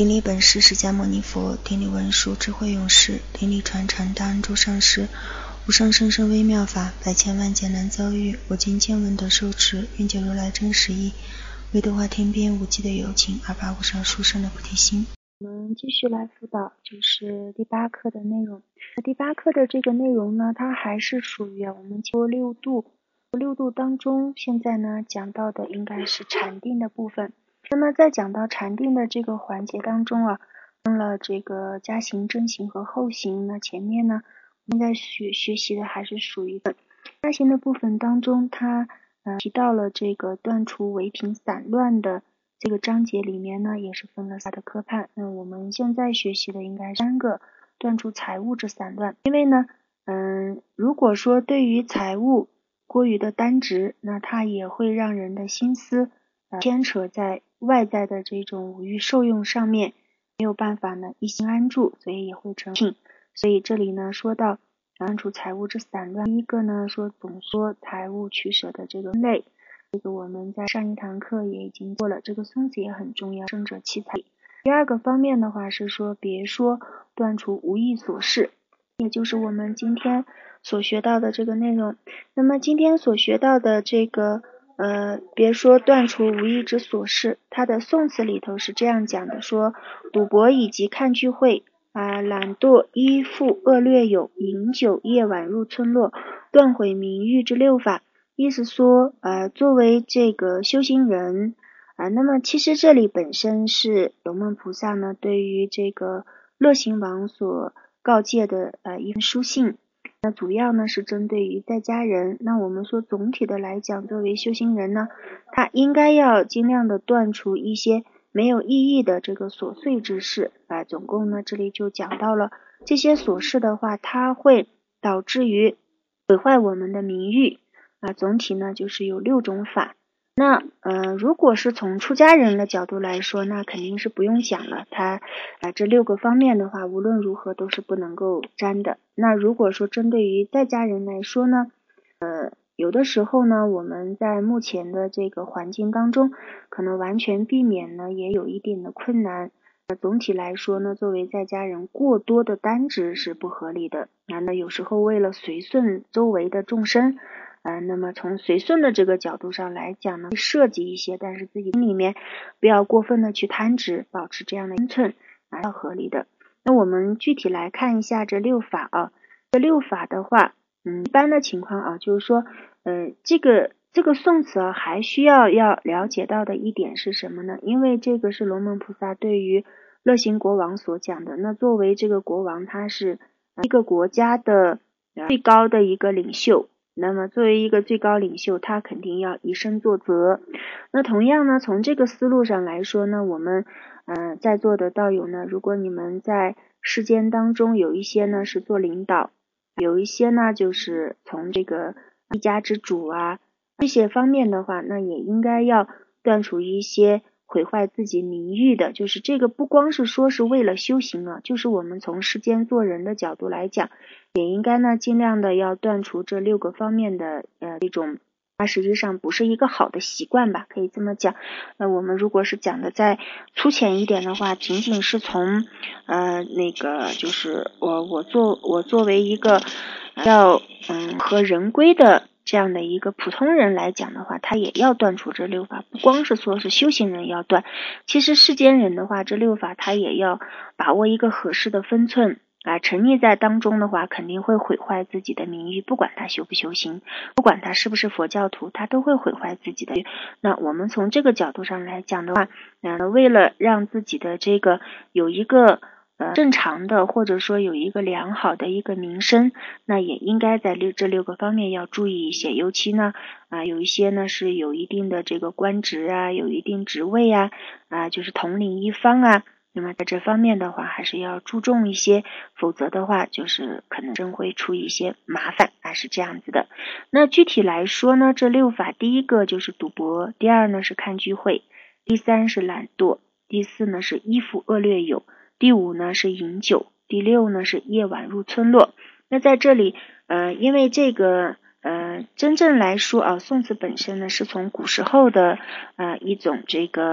顶礼本师释迦牟尼佛，顶礼文殊智慧勇士，顶礼传承大恩诸上师，无上甚深微妙法，百千万劫难遭遇。我今见闻得受持，愿解如来真实义，为度化天边无际的有情，而发无上殊胜的菩提心。 我们继续来辅导，就是第8课的内容。第8课的这个内容呢，它还是属于我们六度当中，现在呢讲到的应该是禅定的部分。那么在讲到禅定的这个环节当中分了这个加行、正行和后行。那前面呢，我们在学习的还是属于加行的部分当中，它提到了这个断除唯品散乱的这个章节里面呢，也是分了3的科判。那我们现在学习的应该是3个断除财物之散乱。因为呢，如果说对于财物过于的单执，那它也会让人的心思牵扯在外在的这种五欲受用上面，没有办法呢一心安住，所以也会成品。所以这里呢说到断除财物之散乱，第一个呢总说财物取舍的这个分类，这个我们在上一堂课也已经做了，这个松子也很重要，胜者七财。第二个方面的话是说别说断除无益所事，也就是我们今天所学到的这个内容。那么今天所学到的这个别说断除无益之所事，它的宋词里头是这样讲的，说赌博以及看聚会懒惰依附恶劣友，饮酒夜晚入村落，断毁名誉之6法。意思说作为这个修行人那么其实这里本身是龙梦菩萨呢对于这个乐行王所告诫的一份书信。那主要呢是针对于在家人。那我们说总体的来讲，作为修行人呢，他应该要尽量的断除一些没有意义的这个琐碎之事总共呢这里就讲到了这些琐事的话，它会导致于毁坏我们的名誉总体呢就是有6种法。那如果是从出家人的角度来说，那肯定是不用讲了，他这6个方面的话无论如何都是不能够沾的。那如果说针对于在家人来说呢，有的时候呢我们在目前的这个环境当中可能完全避免呢也有一定的困难。总体来说呢，作为在家人过多的单执是不合理的。那有时候为了随顺周围的众生那么从随顺的这个角度上来讲呢，设计一些，但是自己心里面不要过分的去贪执，保持这样的分寸要合理的。那我们具体来看一下这6法这6法的话一般的情况就是说这个宋词还需要了解到的一点是什么呢？因为这个是龙门菩萨对于乐行国王所讲的。那作为这个国王，他是一个国家的最高的一个领袖，那么作为一个最高领袖，他肯定要以身作则。那同样呢，从这个思路上来说呢，我们在座的道友呢，如果你们在世间当中有一些呢是做领导，有一些呢就是从这个一家之主这些方面的话，那也应该要断除一些毁坏自己名誉的。就是这个不光是说是为了修行就是我们从世间做人的角度来讲，也应该呢尽量的要断除这6个方面的这种它实际上不是一个好的习惯吧，可以这么讲。那我们如果是讲的再粗浅一点的话，仅仅是从那个就是我作为一个要合人规的这样的一个普通人来讲的话，他也要断除这6法。不光是说是修行人要断，其实世间人的话，这6法他也要把握一个合适的分寸沉溺在当中的话，肯定会毁坏自己的名誉。不管他修不修行，不管他是不是佛教徒，他都会毁坏自己的。那我们从这个角度上来讲的话为了让自己的这个有一个正常的，或者说有一个良好的一个名声，那也应该在这6个方面要注意一些。尤其呢有一些呢是有一定的这个官职有一定职位就是统领一方那么在这方面的话还是要注重一些，否则的话就是可能真会出一些麻烦是这样子的。那具体来说呢，这6法第一个就是赌博，第2呢是看聚会，第3是懒惰，第4呢是依附恶劣友，第5呢是饮酒，第6呢是夜晚入村落。那在这里因为这个真正来说宋词本身呢是从古时候的一种这个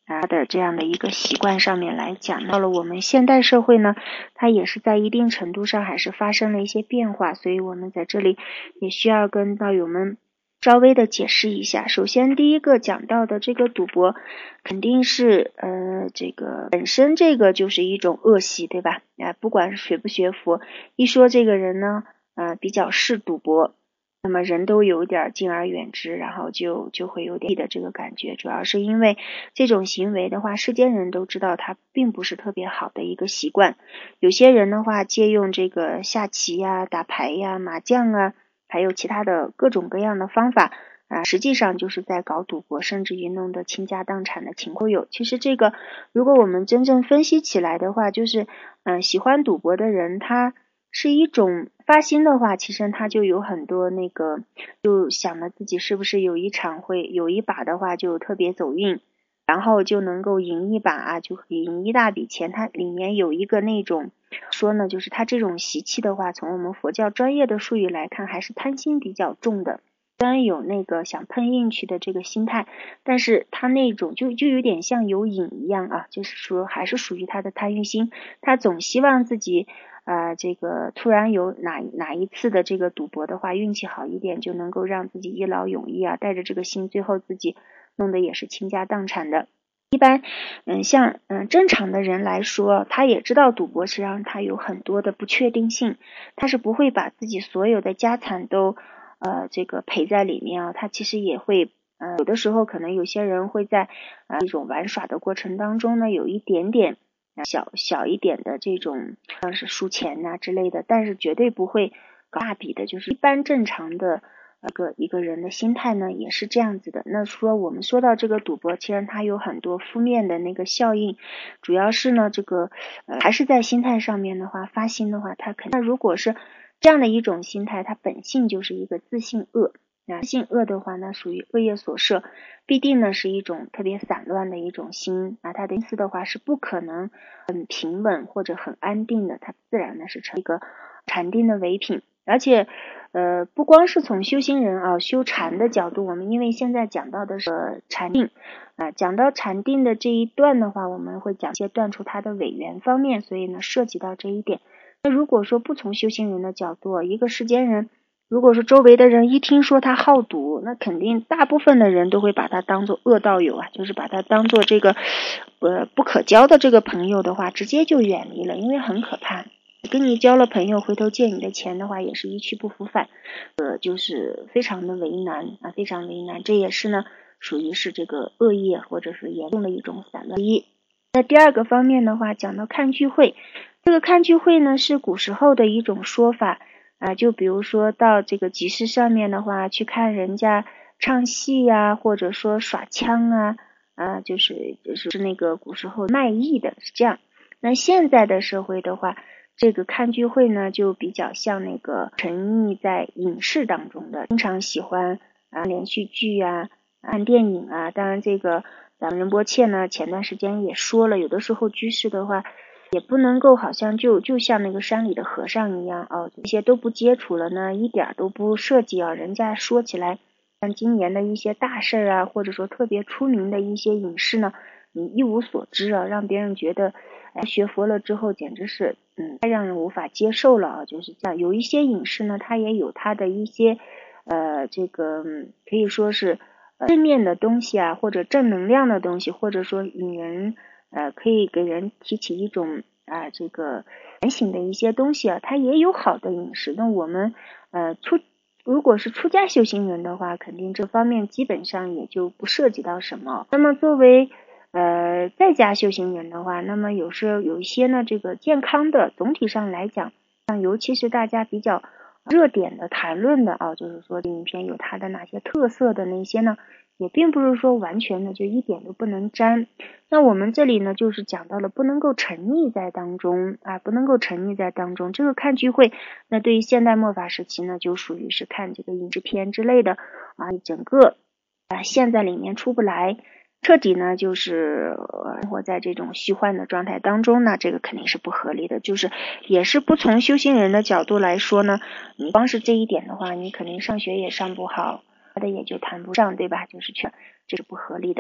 他的这样的一个习惯上面来讲，到了我们现代社会呢，它也是在一定程度上还是发生了一些变化，所以我们在这里也需要跟道友们稍微的解释一下。首先第一个讲到的这个赌博肯定是这个本身这个就是一种恶习，对吧？不管是学不学佛，一说这个人呢比较嗜赌博，那么人都有点敬而远之，然后就会有点的这个感觉，主要是因为这种行为的话，世间人都知道它并不是特别好的一个习惯。有些人的话借用这个下棋呀、打牌呀、麻将啊，还有其他的各种各样的方法实际上就是在搞赌博，甚至于弄得倾家荡产的情况有。其实这个如果我们真正分析起来的话，就是喜欢赌博的人，他是一种发心的话，其实他就有很多那个，就想着自己是不是有一把的话就特别走运，然后就能够赢一把就可以赢一大笔钱。它里面有一个那种说呢，就是他这种习气的话，从我们佛教专业的术语来看，还是贪心比较重的。虽然有那个想碰运气的这个心态，但是他那种就有点像有瘾一样就是说还是属于他的贪欲心，他总希望自己这个突然有哪一次的这个赌博的话，运气好一点，就能够让自己一劳永逸带着这个心，最后自己弄得也是倾家荡产的。一般像正常的人来说，他也知道赌博实际上他有很多的不确定性，他是不会把自己所有的家产都这个赔在里面他其实也会有的时候可能有些人会在这种玩耍的过程当中呢，有一点点小一点的这种像是输钱之类的，但是绝对不会搞大笔的。就是一般正常的一个人的心态呢也是这样子的。那说我们说到这个赌博，其实它有很多负面的那个效应，主要是呢这个还是在心态上面的话，发心的话，它肯定如果是这样的一种心态，它本性就是一个自性恶。自性恶的话呢，属于恶业所摄，必定呢是一种特别散乱的一种心它的心思的话是不可能很平稳或者很安定的，它自然呢是成一个禅定的唯品。而且不光是从修行人修禅的角度，我们因为现在讲到的是禅定讲到禅定的这一段的话，我们会讲一些断除它的违缘方面，所以呢涉及到这一点。那如果说不从修行人的角度，一个世间人如果是周围的人一听说他好赌，那肯定大部分的人都会把他当做恶道友就是把他当做这个不可交的这个朋友的话，直接就远离了，因为很可怕。跟你交了朋友，回头借你的钱的话，也是一去不复返，就是非常的为难非常为难。这也是呢，属于是这个恶业或者是严重的一种散乱。那第二个方面的话，讲到看聚会，这个看聚会呢是古时候的一种说法就比如说到这个集市上面的话，去看人家唱戏或者说耍枪就是那个古时候卖艺的是这样。那现在的社会的话，这个看聚会呢就比较像那个沉溺在影视当中的，经常喜欢连续剧看电影当然这个咱们仁波切呢前段时间也说了，有的时候居士的话也不能够好像就像那个山里的和尚一样这些都不接触了呢，一点都不涉及人家说起来像今年的一些大事或者说特别出名的一些影视呢，你一无所知让别人觉得学佛了之后简直是太让人无法接受了就是这样。有一些影视呢，它也有它的一些这个可以说是正面的东西或者正能量的东西，或者说引人可以给人提起一种这个反省的一些东西它也有好的影视。那我们如果是出家修行人的话，肯定这方面基本上也就不涉及到什么。那么作为在家修行人的话，那么有一些呢这个健康的，总体上来讲尤其是大家比较热点的谈论的就是说影片有它的哪些特色的那些呢，也并不是说完全的就一点都不能沾。那我们这里呢就是讲到了不能够沉溺在当中不能够沉溺在当中。这个看聚会，那对于现代末法时期呢就属于是看这个影视片之类的整个陷在里面出不来，彻底呢就是生活在这种虚幻的状态当中呢，这个肯定是不合理的。就是也是不从修行人的角度来说呢，你光是这一点的话，你肯定上学也上不好，的也就谈不上，对吧？就是这是不合理的。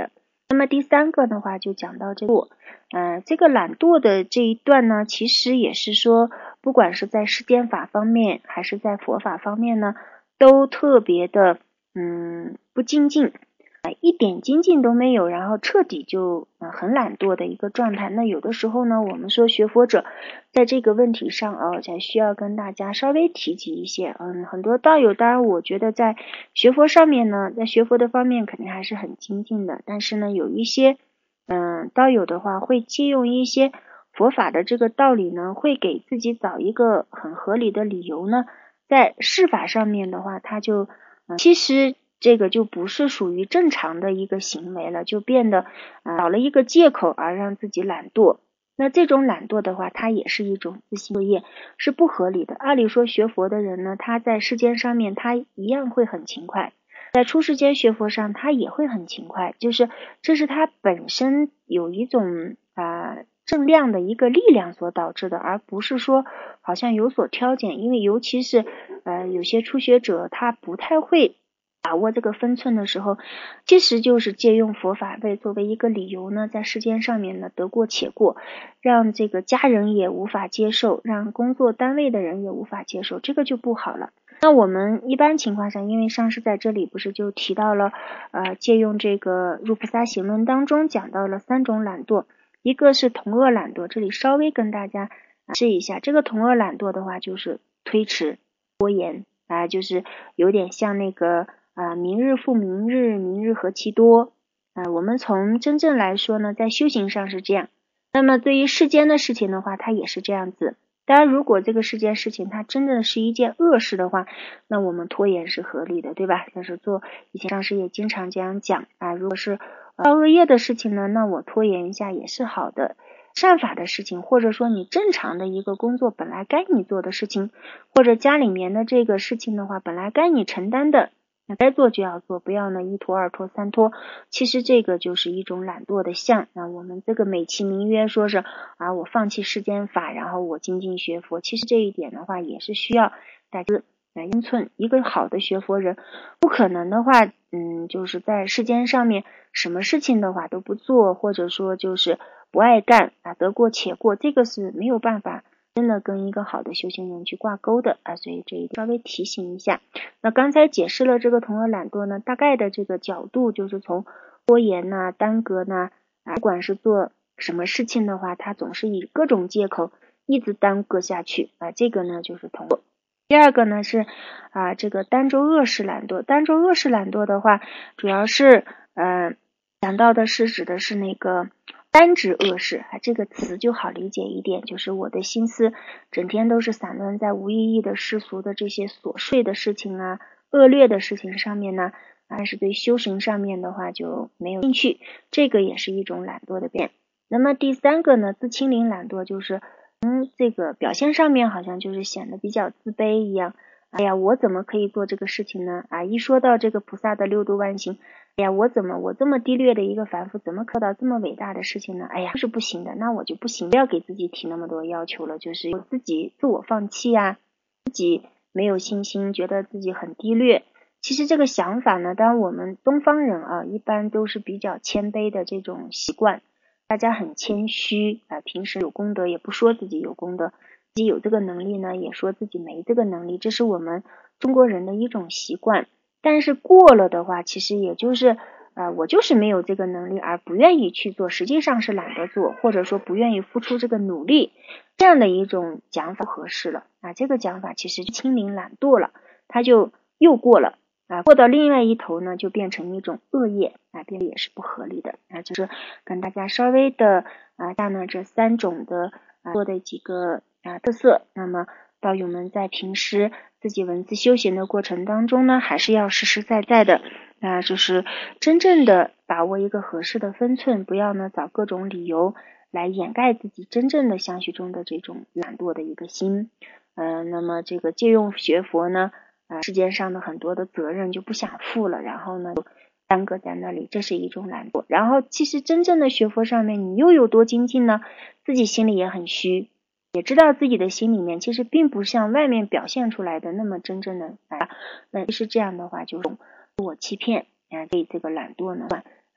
那么第三个的话就讲到这个懒惰的这一段呢，其实也是说不管是在世间法方面还是在佛法方面呢，都特别的不精进，一点精进都没有，然后彻底就很懒惰的一个状态。那有的时候呢，我们说学佛者在这个问题上才需要跟大家稍微提及一些。很多道友，当然我觉得在学佛上面呢，在学佛的方面肯定还是很精进的，但是呢，有一些道友的话会借用一些佛法的这个道理呢，会给自己找一个很合理的理由呢，在事法上面的话，他就其实这个就不是属于正常的一个行为了，就变得找了一个借口而让自己懒惰。那这种懒惰的话，它也是一种自行作业，是不合理的。按理说学佛的人呢，他在世间上面他一样会很勤快，在出世间学佛上他也会很勤快，就是这是他本身有一种正量的一个力量所导致的，而不是说好像有所挑拣。因为尤其是有些初学者他不太会把握这个分寸的时候，其实就是借用佛法作为一个理由呢，在世间上面呢得过且过，让这个家人也无法接受，让工作单位的人也无法接受，这个就不好了。那我们一般情况下，因为上师在这里不是就提到了借用这个入菩萨行论当中讲到了3种懒惰，一个是同恶懒惰，这里稍微跟大家试一下。这个同恶懒惰的话就是推迟拖延就是有点像那个明日复明日，明日何其多我们从真正来说呢，在修行上是这样，那么对于世间的事情的话，它也是这样子。当然如果这个世间事情它真的是一件恶事的话，那我们拖延是合理的，对吧？像是以前上师也经常这样讲如果是造恶业的事情呢，那我拖延一下也是好的。善法的事情，或者说你正常的一个工作本来该你做的事情，或者家里面的这个事情的话，本来该你承担的，那该做就要做，不要呢1拖2拖3拖。其实这个就是一种懒惰的相。那我们这个美其名曰说是我放弃世间法，然后我精进学佛，其实这一点的话也是需要大家因寸。一个好的学佛人不可能的话就是在世间上面什么事情的话都不做，或者说就是不爱干得过且过，这个是没有办法真的跟一个好的修行人去挂钩的所以这一点稍微提醒一下。那刚才解释了这个同恶懒惰呢，大概的这个角度就是从拖延耽搁不管是做什么事情的话，他总是以各种借口一直耽搁下去这个呢就是同恶。第二个呢是这个儋州恶事懒惰。儋州恶事懒惰的话，主要是讲到的是指的是那个单指恶事这个词就好理解一点，就是我的心思整天都是散乱在无意义的世俗的这些琐碎的事情恶劣的事情上面呢，但是对修行上面的话就没有兴趣，这个也是一种懒惰的变。那么第三个呢，自轻灵懒惰，就是这个表现上面好像就是显得比较自卑一样。哎呀，我怎么可以做这个事情呢？一说到这个菩萨的六度万行，哎呀，我这么低劣的一个凡夫，怎么做到这么伟大的事情呢？哎呀，就是不行的，那我就不行，不要给自己提那么多要求了，就是我自己自我放弃自己没有信心，觉得自己很低劣。其实这个想法呢，当然我们东方人一般都是比较谦卑的这种习惯，大家很谦虚平时有功德也不说自己有功德，自己有这个能力呢也说自己没这个能力，这是我们中国人的一种习惯。但是过了的话，其实也就是我就是没有这个能力而不愿意去做，实际上是懒得做，或者说不愿意付出这个努力，这样的一种讲法合适了这个讲法其实轻灵懒惰了，它就又过了过到另外一头呢，就变成一种恶业变得也是不合理的就是跟大家稍微的这3种的做的几个特色。那么道友们在平时自己文字修行的过程当中呢，还是要实实在在的就是真正的把握一个合适的分寸，不要呢找各种理由来掩盖自己真正的相续中的这种懒惰的一个心那么这个借用学佛呢世界上的很多的责任就不想负了，然后呢就耽搁在那里，这是一种懒惰。然后其实真正的学佛上面你又有多精进呢？自己心里也很虚，也知道自己的心里面其实并不像外面表现出来的那么真正的那其实这样的话就是自我欺骗对这个懒惰呢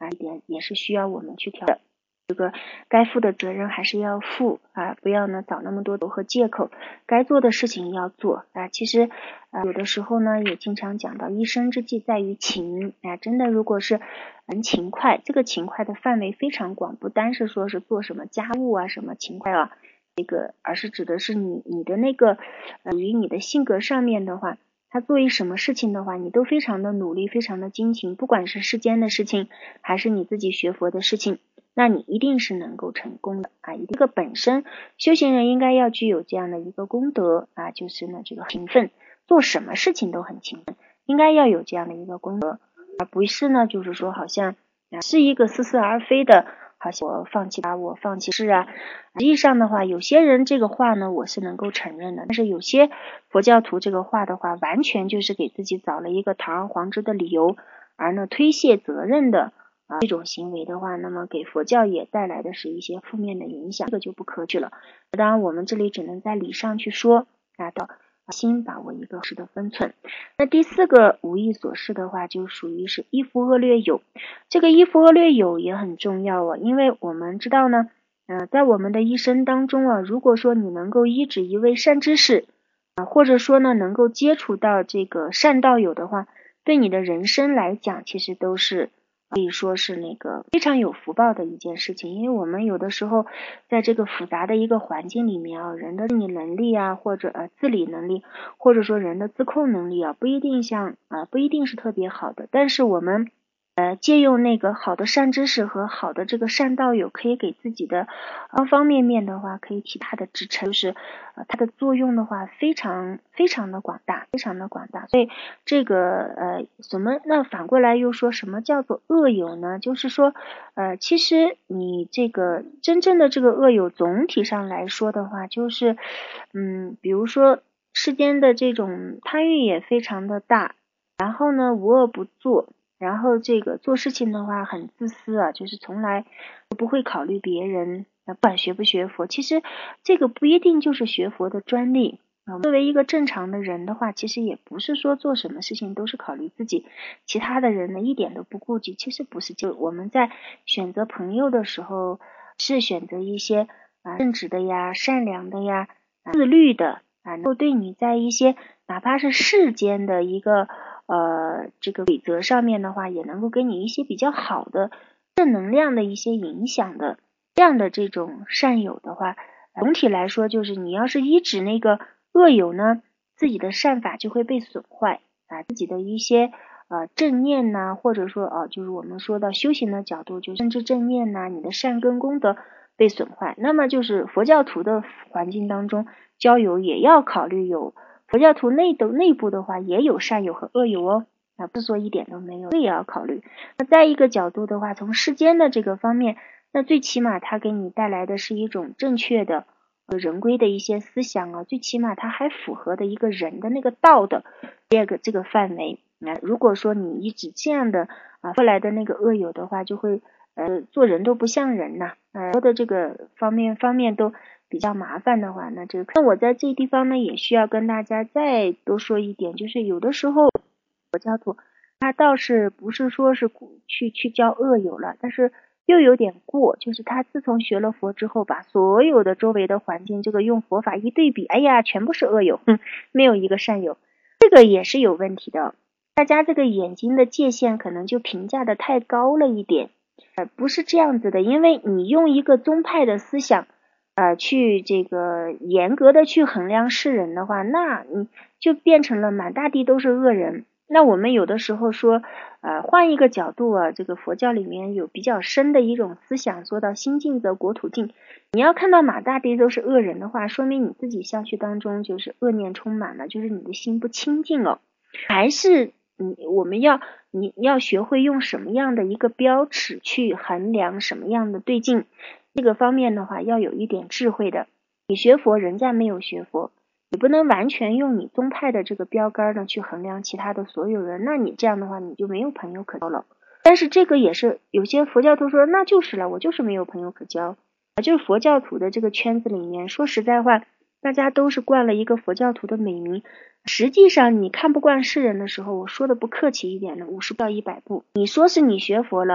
一点也是需要我们去调整。这个该负的责任还是要负不要呢找那么多理由和借口，该做的事情要做其实有的时候呢也经常讲到一生之计在于勤真的如果是很勤快，这个勤快的范围非常广，不单是说是做什么家务什么勤快而是指的是你的那个属于你的性格上面的话，他做一什么事情的话，你都非常的努力，非常的精勤，不管是世间的事情还是你自己学佛的事情，那你一定是能够成功的一个本身修行人应该要具有这样的一个功德就是呢这个勤奋，做什么事情都很勤奋，应该要有这样的一个功德，而不是呢就是说好像是一个似是而非的，好像我放弃是实际上的话有些人这个话呢我是能够承认的，但是有些佛教徒这个话的话完全就是给自己找了一个堂而皇之的理由，而呢推卸责任的这种行为的话，那么给佛教也带来的是一些负面的影响，这个就不可取了。当然我们这里只能在理上去说到心把握一个适的分寸。那第四个无意所事的话，就属于是依附恶劣友。这个依附恶劣友也很重要因为我们知道呢在我们的一生当中如果说你能够依止一位善知识或者说呢能够接触到这个善道友的话，对你的人生来讲其实都是可以说是那个非常有福报的一件事情。因为我们有的时候在这个复杂的一个环境里面人的自理能力或者自理能力，或者说人的自控能力不一定是特别好的，但是我们借用那个好的善知识和好的这个善道友，可以给自己的方方面面的话可以提它的支撑，就是它的作用的话非常非常的广大，非常的广大。所以这个那反过来又说什么叫做恶友呢？就是说其实你这个真正的这个恶友总体上来说的话，就是比如说世间的这种贪欲也非常的大，然后呢无恶不作，然后这个做事情的话很自私就是从来不会考虑别人不管学不学佛，其实这个不一定就是学佛的专利作为一个正常的人的话，其实也不是说做什么事情都是考虑自己，其他的人呢一点都不顾及，其实不是。就我们在选择朋友的时候是选择一些正直的善良的自律的能够对你在一些哪怕是世间的一个这个规则上面的话，也能够给你一些比较好的正能量的一些影响的这样的这种善友的话，总体来说就是你要是依止那个恶友呢，自己的善法就会被损坏自己的一些正念或者说就是我们说到修行的角度，就甚至正念你的善根功德被损坏。那么就是佛教徒的环境当中交友也要考虑有佛教徒内部的话也有善友和恶友不是说一点都没有，这也要考虑。那再一个角度的话，从世间的这个方面，那最起码它给你带来的是一种正确的人规的一些思想最起码它还符合的一个人的那个道的这个范围如果说你一直这样的后来的那个恶友的话，就会做人都不像人说的这个方面都比较麻烦的话，那我在这地方呢也需要跟大家再多说一点，就是有的时候佛教徒他倒是不是说是去交恶友了，但是又有点过，就是他自从学了佛之后，把所有的周围的环境这个用佛法一对比，哎呀全部是恶友没有一个善友，这个也是有问题的。大家这个眼睛的界限可能就评价的太高了一点不是这样子的。因为你用一个宗派的思想去这个严格的去衡量世人的话，那你就变成了满大地都是恶人。那我们有的时候说换一个角度这个佛教里面有比较深的一种思想，说到心净则国土净。你要看到满大地都是恶人的话，说明你自己下去当中就是恶念充满了，就是你的心不清净还是你要学会用什么样的一个标尺去衡量什么样的对境，这个方面的话要有一点智慧的。你学佛，人家没有学佛，你不能完全用你宗派的这个标杆呢去衡量其他的所有人，那你这样的话你就没有朋友可交了。但是这个也是有些佛教徒说那就是了，我就是没有朋友可交就是佛教徒的这个圈子里面，说实在话大家都是冠了一个佛教徒的美名，实际上你看不惯世人的时候，我说的不客气一点的，50到100步。你说是你学佛了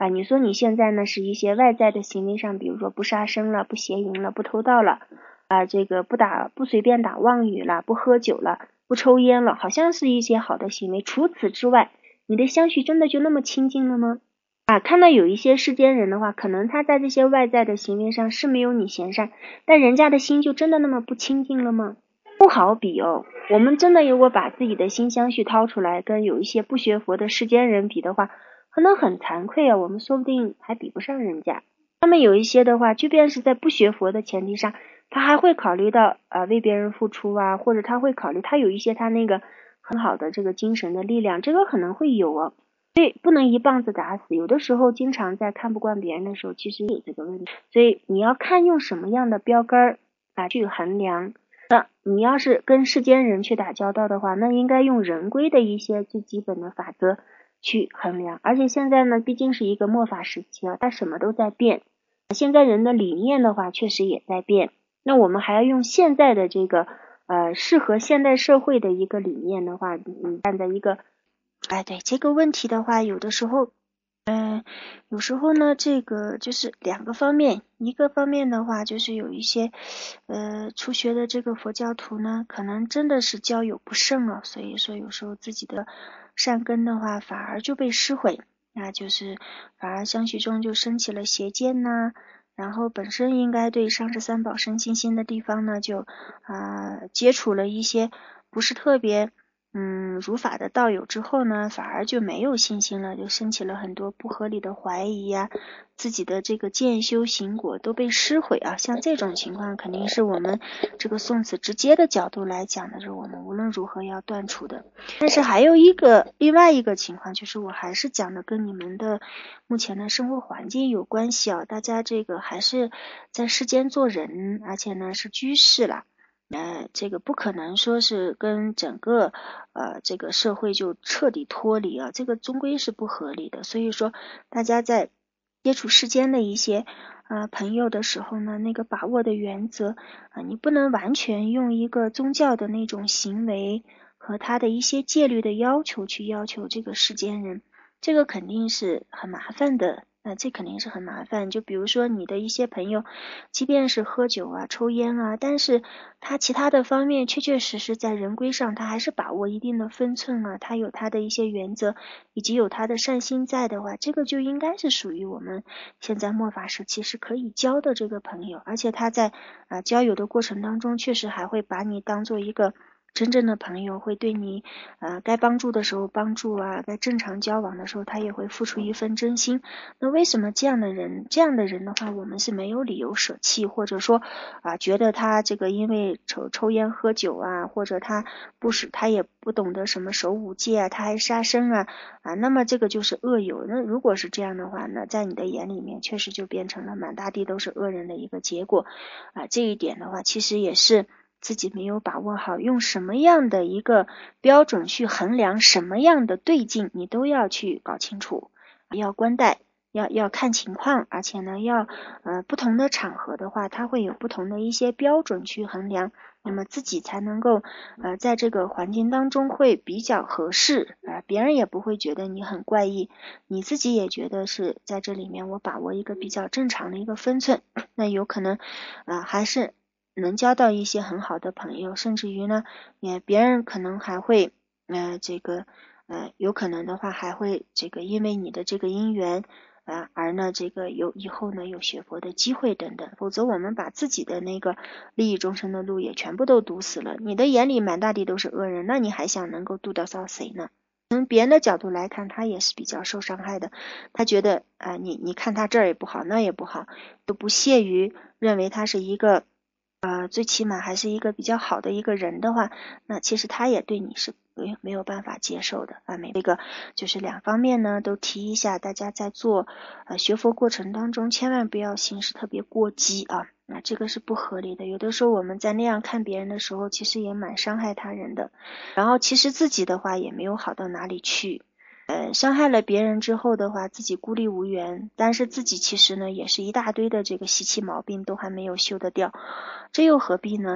你说你现在呢是一些外在的行为上，比如说不杀生了，不邪淫了，不偷盗了，这个不随便打妄语了，不喝酒了，不抽烟了，好像是一些好的行为。除此之外，你的相续真的就那么清净了吗？看到有一些世间人的话，可能他在这些外在的行为上是没有你贤善，但人家的心就真的那么不清净了吗？不好比哦，我们真的如果把自己的心相续掏出来，跟有一些不学佛的世间人比的话，可能很惭愧啊，我们说不定还比不上人家。他们有一些的话，即便是在不学佛的前提上，他还会考虑到为别人付出啊，或者他会考虑他有一些他那个很好的这个精神的力量，这个可能会有哦。所以不能一棒子打死，有的时候经常在看不惯别人的时候，其实有这个问题。所以你要看用什么样的标杆去衡量。那你要是跟世间人去打交道的话，那应该用人规的一些最基本的法则去衡量。而且现在呢，毕竟是一个末法时期它什么都在变。现在人的理念的话，确实也在变。那我们还要用现在的这个适合现代社会的一个理念的话，你站在一个对这个问题的话，有的时候呢，这个就是两个方面，一个方面的话就是有一些初学的这个佛教徒呢，可能真的是交友不慎了，所以说有时候自己的善根的话反而就被失毁，那就是反而相续中就升起了邪见呐，然后本身应该对上师三宝生信心的地方呢，就接触了一些不是特别如法的道友之后呢，反而就没有信心了，就升起了很多不合理的怀疑呀，自己的这个见修行果都被失毁像这种情况肯定是我们这个宋词直接的角度来讲的，是我们无论如何要断除的。但是还有另外一个情况，就是我还是讲的跟你们的目前的生活环境有关系大家这个还是在世间做人，而且呢是居士啦。这个不可能说是跟整个这个社会就彻底脱离这个终归是不合理的。所以说大家在接触世间的一些朋友的时候呢，那个把握的原则你不能完全用一个宗教的那种行为和他的一些戒律的要求去要求这个世间人，这个肯定是很麻烦的。这肯定是很麻烦。就比如说你的一些朋友，即便是喝酒抽烟但是他其他的方面确确实实在人规上他还是把握一定的分寸他有他的一些原则，以及有他的善心在的话，这个就应该是属于我们现在末法时期是可以交的这个朋友。而且他在交友的过程当中，确实还会把你当做一个真正的朋友，会对你该帮助的时候帮助该正常交往的时候他也会付出一份真心。那为什么这样的人的话，我们是没有理由舍弃，或者说觉得他这个因为抽烟喝酒或者他也不懂得什么守五戒他还杀生那么这个就是恶友。那如果是这样的话，那在你的眼里面确实就变成了满大地都是恶人的一个结果这一点的话，其实也是自己没有把握好，用什么样的一个标准去衡量什么样的对境，你都要去搞清楚，要观待，要看情况，而且呢要不同的场合的话，它会有不同的一些标准去衡量，那么自己才能够在这个环境当中会比较合适别人也不会觉得你很怪异，你自己也觉得是在这里面我把握一个比较正常的一个分寸，那有可能还是能交到一些很好的朋友，甚至于呢别人可能还会有可能的话还会因为你的这个因缘而呢以后呢有学佛的机会等等。否则我们把自己的那个利益众生的路也全部都堵死了，你的眼里满大地都是恶人，那你还想能够度得到谁呢？从别人的角度来看，他也是比较受伤害的，他觉得你看他这儿也不好那也不好，都不屑于认为他是一个最起码还是一个比较好的一个人的话，那其实他也对你是没有办法接受的这个就是两方面呢都提一下，大家在做学佛过程当中千万不要行事特别过激那这个是不合理的。有的时候我们在那样看别人的时候，其实也蛮伤害他人的，然后其实自己的话也没有好到哪里去伤害了别人之后的话，自己孤立无援，但是自己其实呢也是一大堆的这个习气毛病都还没有修得掉，这又何必呢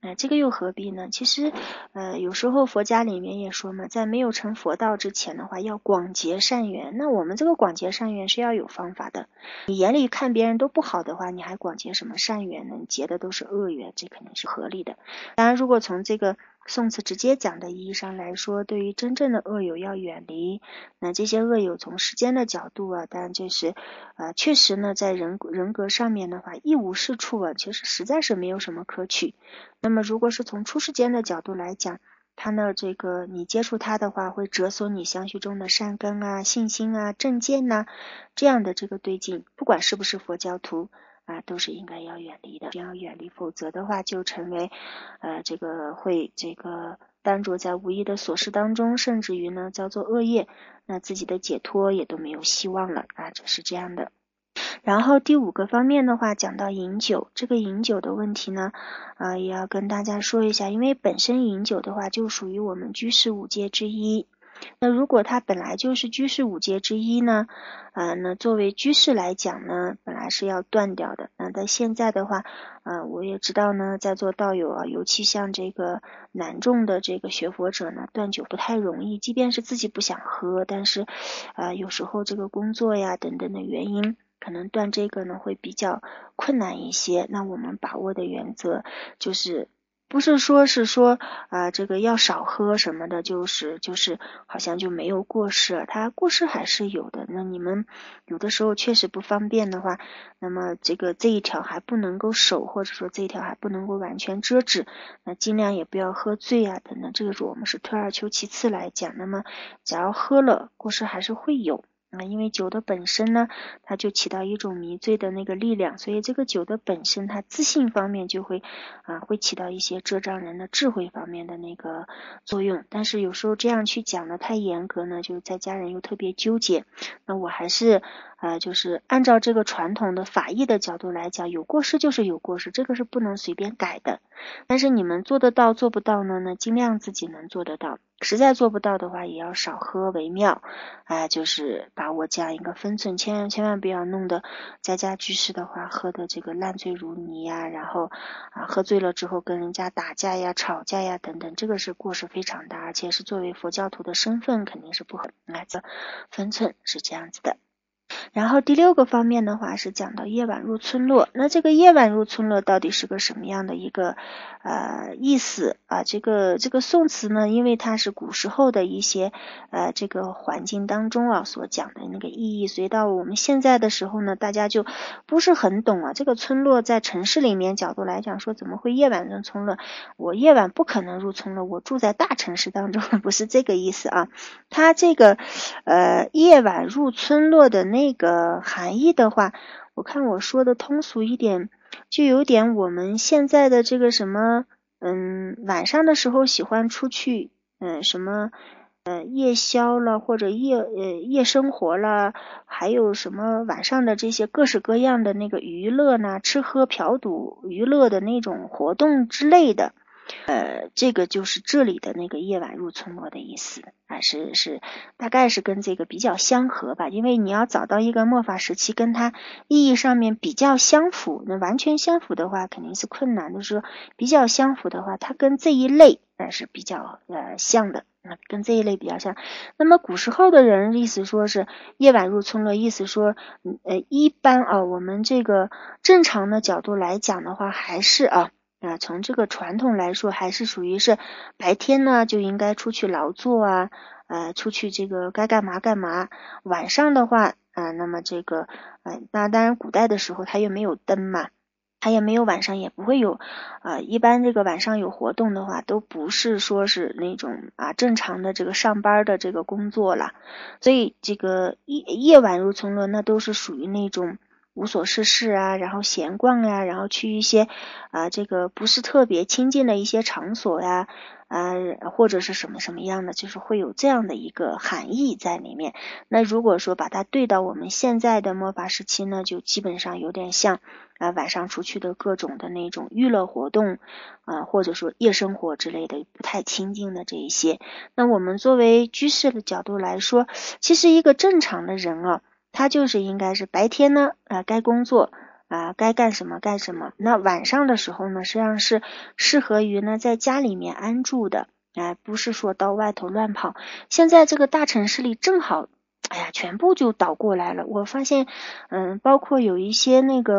这个又何必呢？其实有时候佛家里面也说嘛，在没有成佛道之前的话，要广结善缘。那我们这个广结善缘是要有方法的。你眼里看别人都不好的话，你还广结什么善缘呢？你结的都是恶缘，这肯定是合理的。当然，如果从这个宋词直接讲的意义上来说，对于真正的恶友要远离。那这些恶友从时间的角度啊，当然就是确实呢，在人格上面的话，一无是处啊，其实实在是没有什么可取。那么如果是从出世间的角度来讲，他呢这个你接触他的话，会折损你相续中的善根啊、信心啊、正见啊，这样的这个对境，不管是不是佛教徒都是应该要远离的，这样远离，否则的话就成为这个会这个单着在无意的琐事当中，甚至于呢叫做恶业，那自己的解脱也都没有希望了这是这样的。然后第5个方面的话，讲到饮酒，这个饮酒的问题呢也要跟大家说一下，因为本身饮酒的话就属于我们居士5戒之一。那如果它本来就是居士5戒之一呢那作为居士来讲呢，本来是要断掉的。那在现在的话我也知道呢，在座道友尤其像这个男众的这个学佛者呢，断酒不太容易，即便是自己不想喝，但是有时候这个工作呀等等的原因，可能断这个呢会比较困难一些。那我们把握的原则就是不是说这个要少喝什么的，就是好像就没有过失，它过失还是有的。那你们有的时候确实不方便的话，那么这一条还不能够守，或者说这一条还不能够完全遮止，那尽量也不要喝醉等等，这个我们是退而求其次来讲。那么假如喝了，过失还是会有。因为酒的本身呢，它就起到一种迷醉的那个力量，所以这个酒的本身它自性方面就会会起到一些遮障人的智慧方面的那个作用。但是有时候这样去讲的太严格呢，就在家人又特别纠结。那我还是就是按照这个传统的法义的角度来讲，有过失就是有过失，这个是不能随便改的。但是你们做得到做不到呢？那尽量自己能做得到，实在做不到的话，也要少喝为妙就是把握这样一个分寸，千万不要弄得在家居士的话喝的这个烂醉如泥呀，然后喝醉了之后跟人家打架呀、吵架呀等等，这个是过失非常大，而且是作为佛教徒的身份肯定是不合这分寸是这样子的。然后第6个方面的话是讲到夜晚入村落。那这个夜晚入村落到底是个什么样的一个意思这个宋词呢，因为它是古时候的一些这个环境当中所讲的那个意义，所以到我们现在的时候呢，大家就不是很懂这个村落在城市里面角度来讲，说怎么会夜晚入村落？我夜晚不可能入村落，我住在大城市当中，不是这个意思它这个夜晚入村落的那个含义的话，我看我说的通俗一点，就有点我们现在的这个什么晚上的时候喜欢出去什么夜宵了，或者夜生活了，还有什么晚上的这些各式各样的那个娱乐呢，吃喝嫖赌娱乐的那种活动之类的这个就是这里的那个夜晚入村落的意思是大概是跟这个比较相合吧。因为你要找到一个末法时期跟它意义上面比较相符，那完全相符的话肯定是困难的，说比较相符的话，它跟这一类是比较像的，跟这一类比较像。那么古时候的人意思说是夜晚入村落，意思说一般我们这个正常的角度来讲的话，还是从这个传统来说，还是属于是白天呢就应该出去劳作出去这个该干嘛干嘛。晚上的话那么这个那当然古代的时候它又没有灯嘛，它也没有晚上也不会有一般这个晚上有活动的话，都不是说是那种正常的这个上班的这个工作了。所以这个夜晚入村落那都是属于那种无所事事然后闲逛然后去一些这个不是特别亲近的一些场所或者是什么样的，就是会有这样的一个含义在里面。那如果说把它对到我们现在的末法时期呢，就基本上有点像晚上出去的各种的那种娱乐活动或者说夜生活之类的不太亲近的这一些。那我们作为居士的角度来说，其实一个正常的人他就是应该是白天呢该工作该干什么干什么。那晚上的时候呢，实际上是适合于呢在家里面安住的，不是说到外头乱跑。现在这个大城市里正好，全部就倒过来了。我发现，包括有一些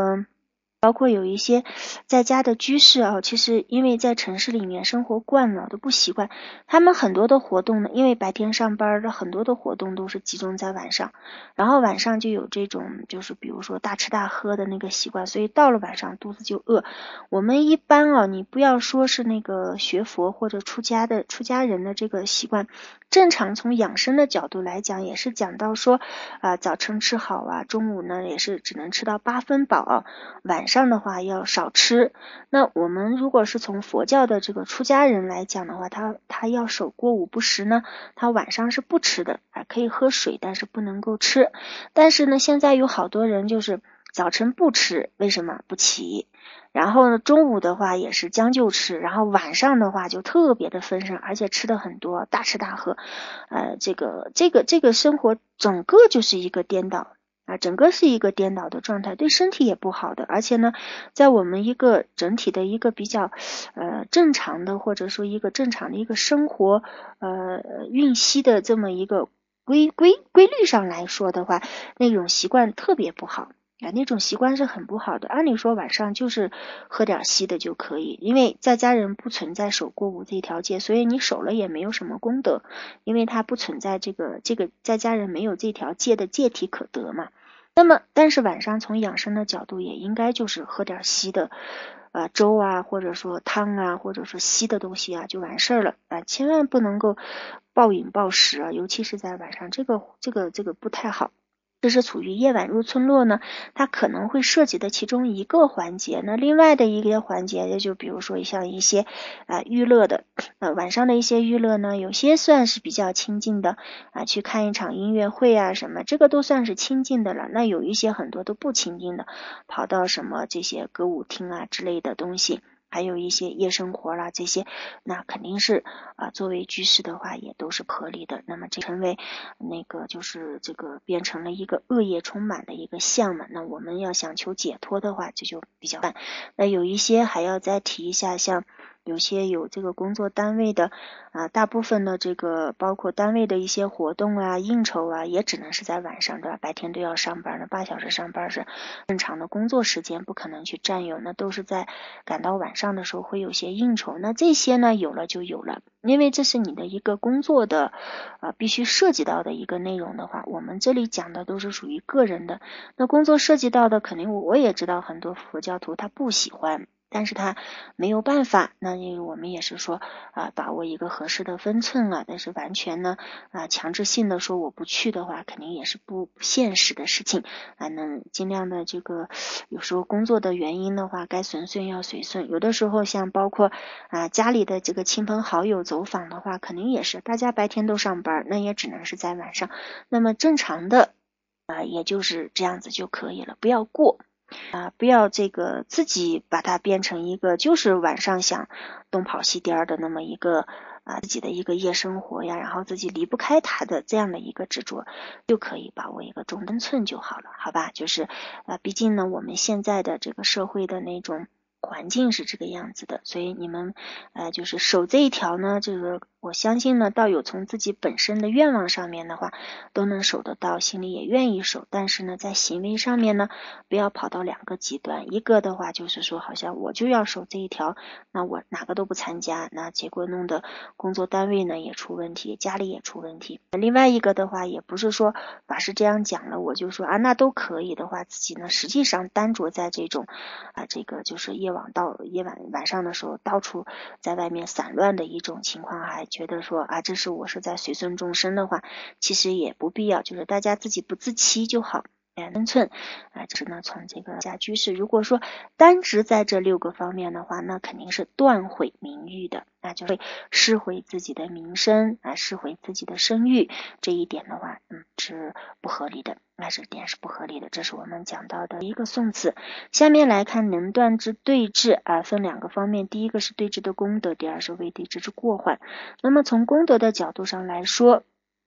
在家的居士啊，其实因为在城市里面生活惯了，都不习惯。他们很多的活动呢，因为白天上班的很多的活动都是集中在晚上，然后晚上就有这种就是比如说大吃大喝的那个习惯，所以到了晚上肚子就饿。我们一般啊，你不要说是那个学佛或者出家人的这个习惯，正常从养生的角度来讲，也是讲到说早晨吃好啊，中午呢也是只能吃到8分饱，晚上的话要少吃。那我们如果是从佛教的这个出家人来讲的话，他要守过午不食呢，他晚上是不吃的，可以喝水，但是不能够吃。但是呢，现在有好多人就是早晨不吃，为什么不起？然后呢，中午的话也是将就吃，然后晚上的话就特别的丰盛，而且吃的很多，大吃大喝。这个生活整个就是一个颠倒。整个是一个颠倒的状态，对身体也不好的。而且呢，在我们一个整体的一个比较正常的，或者说一个正常的一个生活运息的这么一个规律上来说的话，那种习惯特别不好。那种习惯是很不好的。按理说晚上就是喝点稀的就可以，因为在家人不存在守过午这条戒，所以你守了也没有什么功德，因为它不存在这个在家人没有这条戒的戒体可得嘛。那么但是晚上从养生的角度也应该就是喝点稀的粥啊，或者说汤啊，或者说稀的东西啊就完事儿了千万不能够暴饮暴食啊，尤其是在晚上，这个不太好。这是处于夜晚入村落呢，它可能会涉及的其中一个环节。那另外的一个环节，也就比如说像一些娱乐的，晚上的一些娱乐呢，有些算是比较亲近的去看一场音乐会啊什么，这个都算是亲近的了。那有一些很多都不亲近的，跑到什么这些歌舞厅啊之类的东西。还有一些夜生活啦，这些那肯定是作为居士的话也都是不合理的。那么这成为那个就是这个变成了一个恶业充满的一个相嘛。那我们要想求解脱的话，这就比较难。那有一些还要再提一下，像有些有这个工作单位的大部分的这个包括单位的一些活动啊应酬啊，也只能是在晚上的，白天都要上班的，8小时上班是正常的工作时间，不可能去占有，那都是在赶到晚上的时候会有些应酬。那这些呢有了就有了，因为这是你的一个工作的必须涉及到的一个内容的话，我们这里讲的都是属于个人的。那工作涉及到的肯定我也知道很多佛教徒他不喜欢，但是他没有办法，那因为我们也是说把握一个合适的分寸但是完全呢强制性的说我不去的话，肯定也是不现实的事情那尽量的这个有时候工作的原因的话，该随顺要随顺。有的时候像包括家里的这个亲朋好友走访的话，肯定也是大家白天都上班，那也只能是在晚上。那么正常的也就是这样子就可以了，不要过不要这个自己把它变成一个就是晚上想东跑西颠的那么一个自己的一个夜生活呀，然后自己离不开它的这样的一个执着，就可以把握一个中分寸就好了，好吧？就是毕竟呢我们现在的这个社会的那种环境是这个样子的，所以你们就是守这一条呢，这个我相信呢道友从自己本身的愿望上面的话都能守得到，心里也愿意守，但是呢在行为上面呢不要跑到2个极端。一个的话就是说好像我就要守这一条，那我哪个都不参加，那结果弄得工作单位呢也出问题，家里也出问题。另外一个的话也不是说法师这样讲了我就说那都可以的话，自己呢实际上单着在这种这个就是晚上的时候到处在外面散乱的一种情况，还觉得说这是我是在随顺众生的话，其实也不必要，就是大家自己不自欺就好。分寸这是呢从这个家居士，如果说单直在这6个方面的话，那肯定是断毁名誉的，那就会失毁自己的名声失毁自己的声誉，这一点的话是不合理的，这点是不合理的。这是我们讲到的一个颂词。下面来看能断之对治分2个方面，第一个是对治的功德，第二是为对治之过患。那么从功德的角度上来说，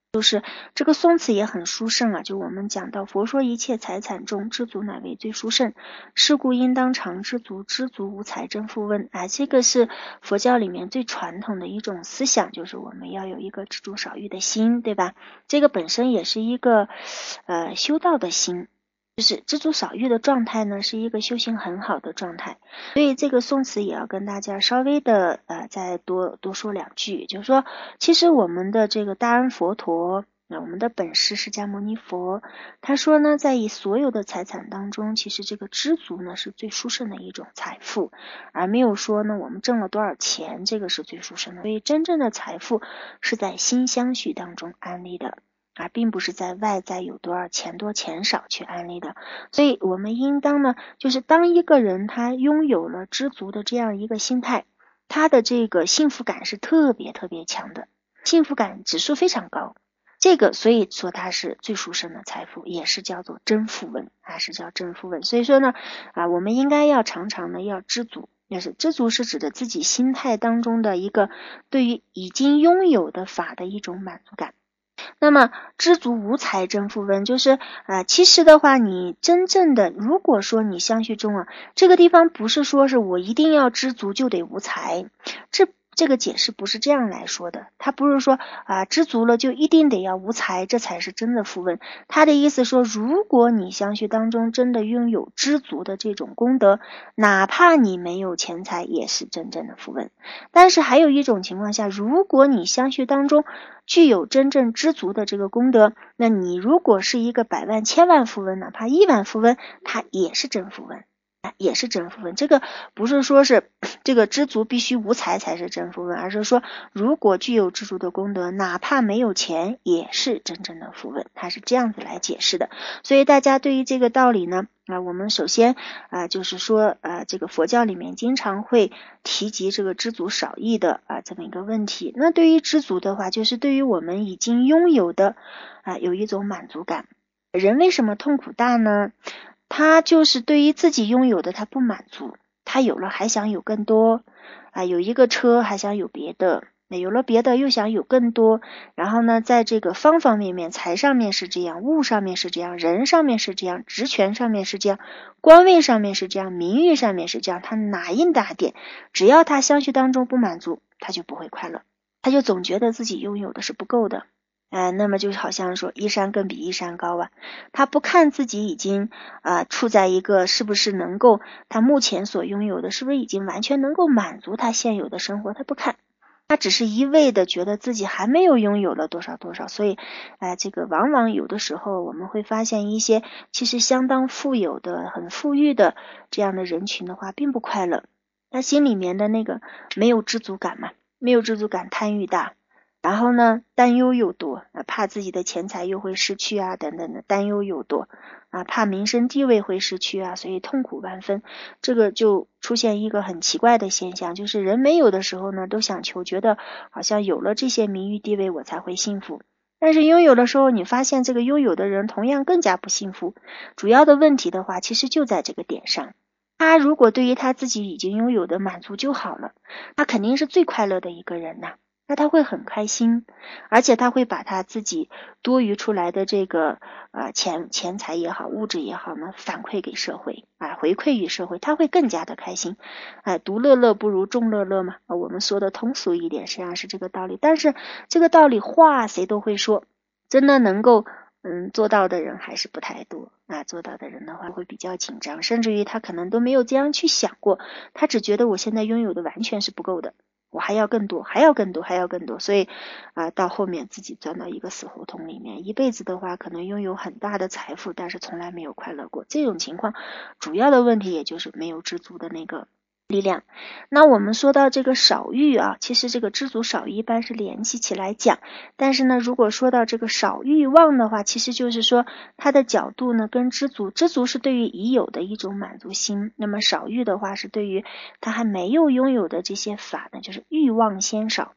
就是这个宋词也很殊胜啊，就我们讲到佛说一切财产中，知足乃为最殊胜，是故应当常知足，知足无财真复问啊。这个是佛教里面最传统的一种思想，就是我们要有一个知足少欲的心，对吧？这个本身也是一个修道的心，就是知足少欲的状态呢，是一个修行很好的状态。所以这个宋词也要跟大家稍微的再多说两句，就是说其实我们的这个大安佛陀，我们的本师释迦牟尼佛，他说呢，在所有的财产当中，其实这个知足呢是最殊胜的一种财富，而没有说呢我们挣了多少钱这个是最殊胜的。所以真正的财富是在心相续当中安立的，并不是在外在有多少钱多钱少去安立的。所以我们应当呢，就是当一个人他拥有了知足的这样一个心态，他的这个幸福感是特别特别强的，幸福感指数非常高，这个所以说它是最殊胜的财富，也是叫做真富问是叫真富问。所以说呢我们应该要常常的要知足，就是知足是指的自己心态当中的一个对于已经拥有的法的一种满足感。那么知足无财真复问，就是其实的话，你真正的如果说你相续中这个地方不是说是我一定要知足就得无财，这个解释不是这样来说的，他不是说知足了就一定得要无财，这才是真的富问。他的意思说，如果你相续当中真的拥有知足的这种功德，哪怕你没有钱财也是真正的富问。但是还有一种情况下，如果你相续当中具有真正知足的这个功德，那你如果是一个百万千万富翁，哪怕亿万富翁，它也是真富翁，也是真富翁。这个不是说是这个知足必须无财才是真富翁，而是说如果具有知足的功德，哪怕没有钱也是真正的富翁，它是这样子来解释的。所以大家对于这个道理呢我们首先就是说这个佛教里面经常会提及这个知足少益的这么一个问题。那对于知足的话，就是对于我们已经拥有的有一种满足感。人为什么痛苦大呢？他就是对于自己拥有的他不满足，他有了还想有更多有一个车还想有别的，有了别的又想有更多，然后呢在这个方方面面，财上面是这样，物上面是这样，人上面是这样，职权上面是这样，官位上面是这样，名誉上面是这样，他哪一大点只要他相续当中不满足，他就不会快乐，他就总觉得自己拥有的是不够的那么就好像说一山更比一山高他不看自己已经处在一个是不是能够他目前所拥有的是不是已经完全能够满足他现有的生活，他不看，他只是一味的觉得自己还没有拥有了多少多少。所以这个往往有的时候我们会发现一些其实相当富有的很富裕的这样的人群的话并不快乐，他心里面的那个没有知足感嘛，没有知足感，贪欲大，然后呢担忧又多怕自己的钱财又会失去等等的，担忧又多怕名声地位会失去所以痛苦万分。这个就出现一个很奇怪的现象，就是人没有的时候呢都想求，觉得好像有了这些名誉地位我才会幸福，但是拥有的时候你发现这个拥有的人同样更加不幸福。主要的问题的话其实就在这个点上，他如果对于他自己已经拥有的满足就好了，他肯定是最快乐的一个人那他会很开心，而且他会把他自己多余出来的这个钱财也好，物质也好呢反馈给社会回馈于社会，他会更加的开心独乐乐不如众乐乐嘛我们说的通俗一点实际上是这个道理。但是这个道理话谁都会说，真的能够做到的人还是不太多做到的人的话会比较紧张，甚至于他可能都没有这样去想过，他只觉得我现在拥有的完全是不够的，我还要更多，还要更多，还要更多。所以到后面自己钻到一个死胡同里面，一辈子的话可能拥有很大的财富，但是从来没有快乐过。这种情况主要的问题也就是没有知足的那个力量。那我们说到这个少欲其实这个知足少欲一般是联系起来讲，但是呢如果说到这个少欲望的话，其实就是说它的角度呢跟知足是对于已有的一种满足心，那么少欲的话是对于他还没有拥有的这些法呢，就是欲望先少。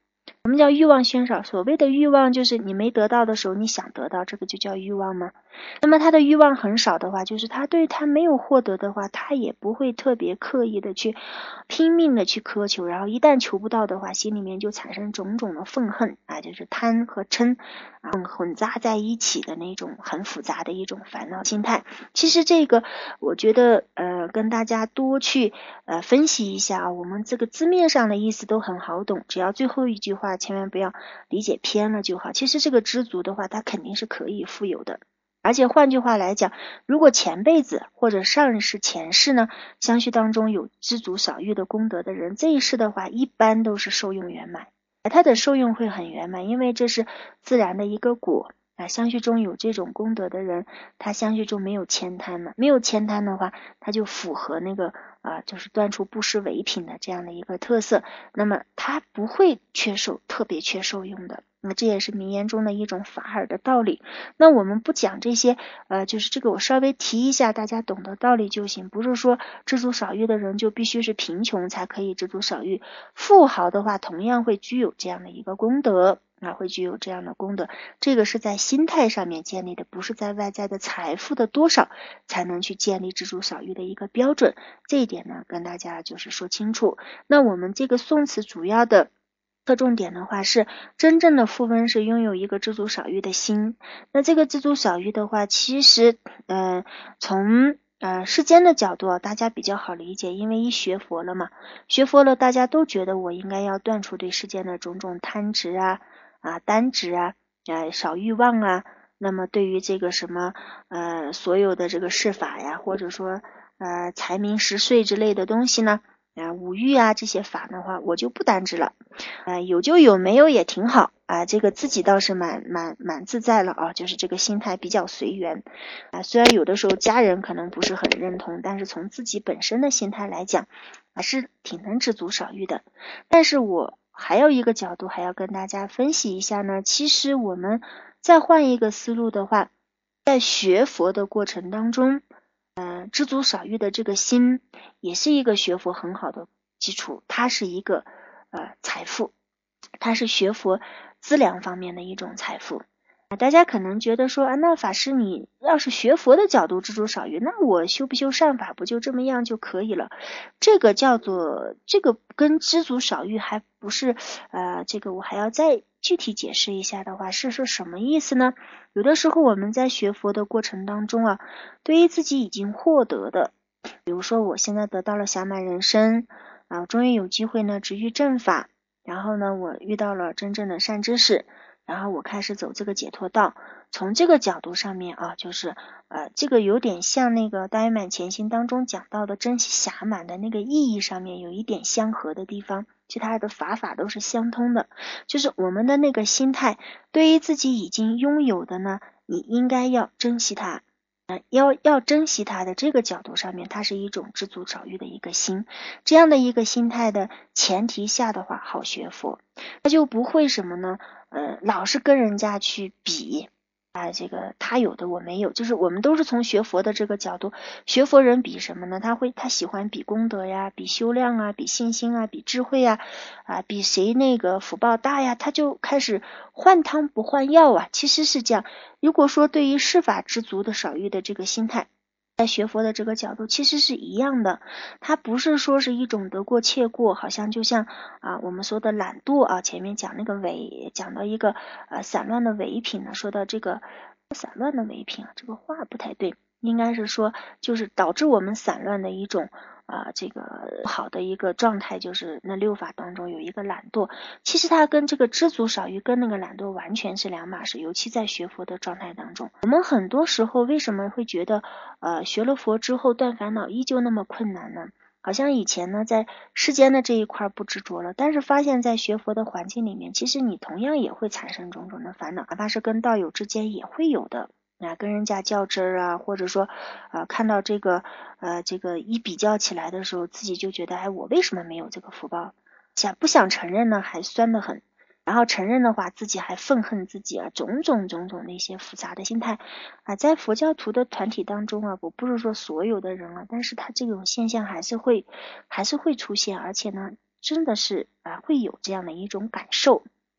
什么叫欲望宣少？所谓的欲望就是你没得到的时候你想得到，这个就叫欲望吗？那么他的欲望很少的话，就是他对他没有获得的话，他也不会特别刻意的去拼命的去苛求，然后一旦求不到的话，心里面就产生种种的愤恨啊，就是贪和嗔混杂在一起的那种很复杂的一种烦恼心态。其实这个我觉得跟大家多去分析一下，我们这个字面上的意思都很好懂，只要最后一句话千万不要理解偏了就好。其实这个知足的话，它肯定是可以富有的。而且换句话来讲，如果前辈子或者上世前世呢，相续当中有知足少欲的功德的人，这一世的话一般都是受用圆满，他的受用会很圆满，因为这是自然的一个果。相续中有这种功德的人，他相续中没有悭贪了，没有悭贪的话，他就符合那个就是断除布施唯品的这样的一个特色，那么他不会特别缺受用的。那这也是名言中的一种法尔的道理。那我们不讲这些就是这个我稍微提一下，大家懂得道理就行，不是说知足少欲的人就必须是贫穷才可以知足少欲，富豪的话同样会具有这样的一个功德会具有这样的功德，这个是在心态上面建立的，不是在外在的财富的多少才能去建立知足少欲的一个标准，这一点呢跟大家就是说清楚。那我们这个颂词主要的侧重点的话是真正的富翁是拥有一个知足少欲的心。那这个知足少欲的话，其实从世间的角度大家比较好理解，因为一学佛了嘛，学佛了大家都觉得我应该要断除对世间的种种贪执单执少欲望那么对于这个什么所有的这个世法呀，或者说财名食睡之类的东西呢五欲这些法的话，我就不单执了有就有，没有也挺好这个自己倒是蛮自在了就是这个心态比较随缘虽然有的时候家人可能不是很认同，但是从自己本身的心态来讲还是挺能知足少欲的。但是我还有一个角度还要跟大家分析一下呢，其实我们再换一个思路的话，在学佛的过程当中知足少欲的这个心也是一个学佛很好的基础，它是一个财富，它是学佛资粮方面的一种财富大家可能觉得说那法师你要是学佛的角度知足少欲，那我修不修善法不就这么样就可以了，这个跟知足少欲还不是这个我还要再具体解释一下的话是什么意思呢？有的时候我们在学佛的过程当中对于自己已经获得的，比如说我现在得到了暇满人生终于有机会呢直遇正法，然后呢我遇到了真正的善知识，然后我开始走这个解脱道，从这个角度上面就是这个有点像那个大圆满前行当中讲到的珍惜暇满的那个意义上面有一点相合的地方，其他的法都是相通的，就是我们的那个心态对于自己已经拥有的呢，你应该要珍惜它要珍惜它的这个角度上面，它是一种知足少欲的一个心，这样的一个心态的前提下的话好学佛，他就不会什么呢老是跟人家去比这个他有的我没有，就是我们都是从学佛的这个角度，学佛人比什么呢？他喜欢比功德呀，比修量比信心比智慧比谁那个福报大呀，他就开始换汤不换药其实是这样。如果说对于世法知足的少欲的这个心态，在学佛的这个角度其实是一样的，它不是说是一种得过且过，好像就像我们说的懒惰前面讲那个讲到一个散乱的唯品呢，说到这个散乱的唯品这个话不太对，应该是说就是导致我们散乱的一种这个不好的一个状态，就是那六法当中有一个懒惰，其实它跟这个知足少欲跟那个懒惰完全是两码事，尤其在学佛的状态当中，我们很多时候为什么会觉得学了佛之后断烦恼依旧那么困难呢？好像以前呢在世间的这一块不执着了，但是发现在学佛的环境里面，其实你同样也会产生种种的烦恼，哪怕是跟道友之间也会有的跟人家较真儿或者说看到这个一比较起来的时候，自己就觉得我为什么没有这个福报，不想承认呢还酸得很，然后承认的话自己还愤恨自己种种的一些复杂的心态在佛教徒的团体当中我不是说所有的人但是他这种现象还是会出现，而且呢真的是会有这样的一种感受。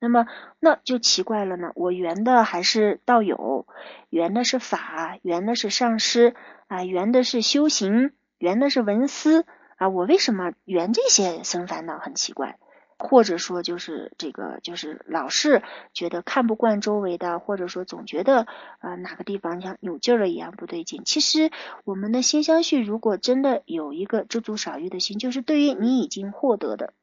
那么那就奇怪了呢，我圆的还是道友，圆的是法，圆的是上师啊，圆的是修行，圆的是文思啊，我为什么圆这些生烦恼？很奇怪。或者说就是老是觉得看不惯周围的，或者说总觉得哪个地方像有劲儿了一样不对劲。其实我们的心相续如果真的有一个知足少欲的心，就是对于你已经获得的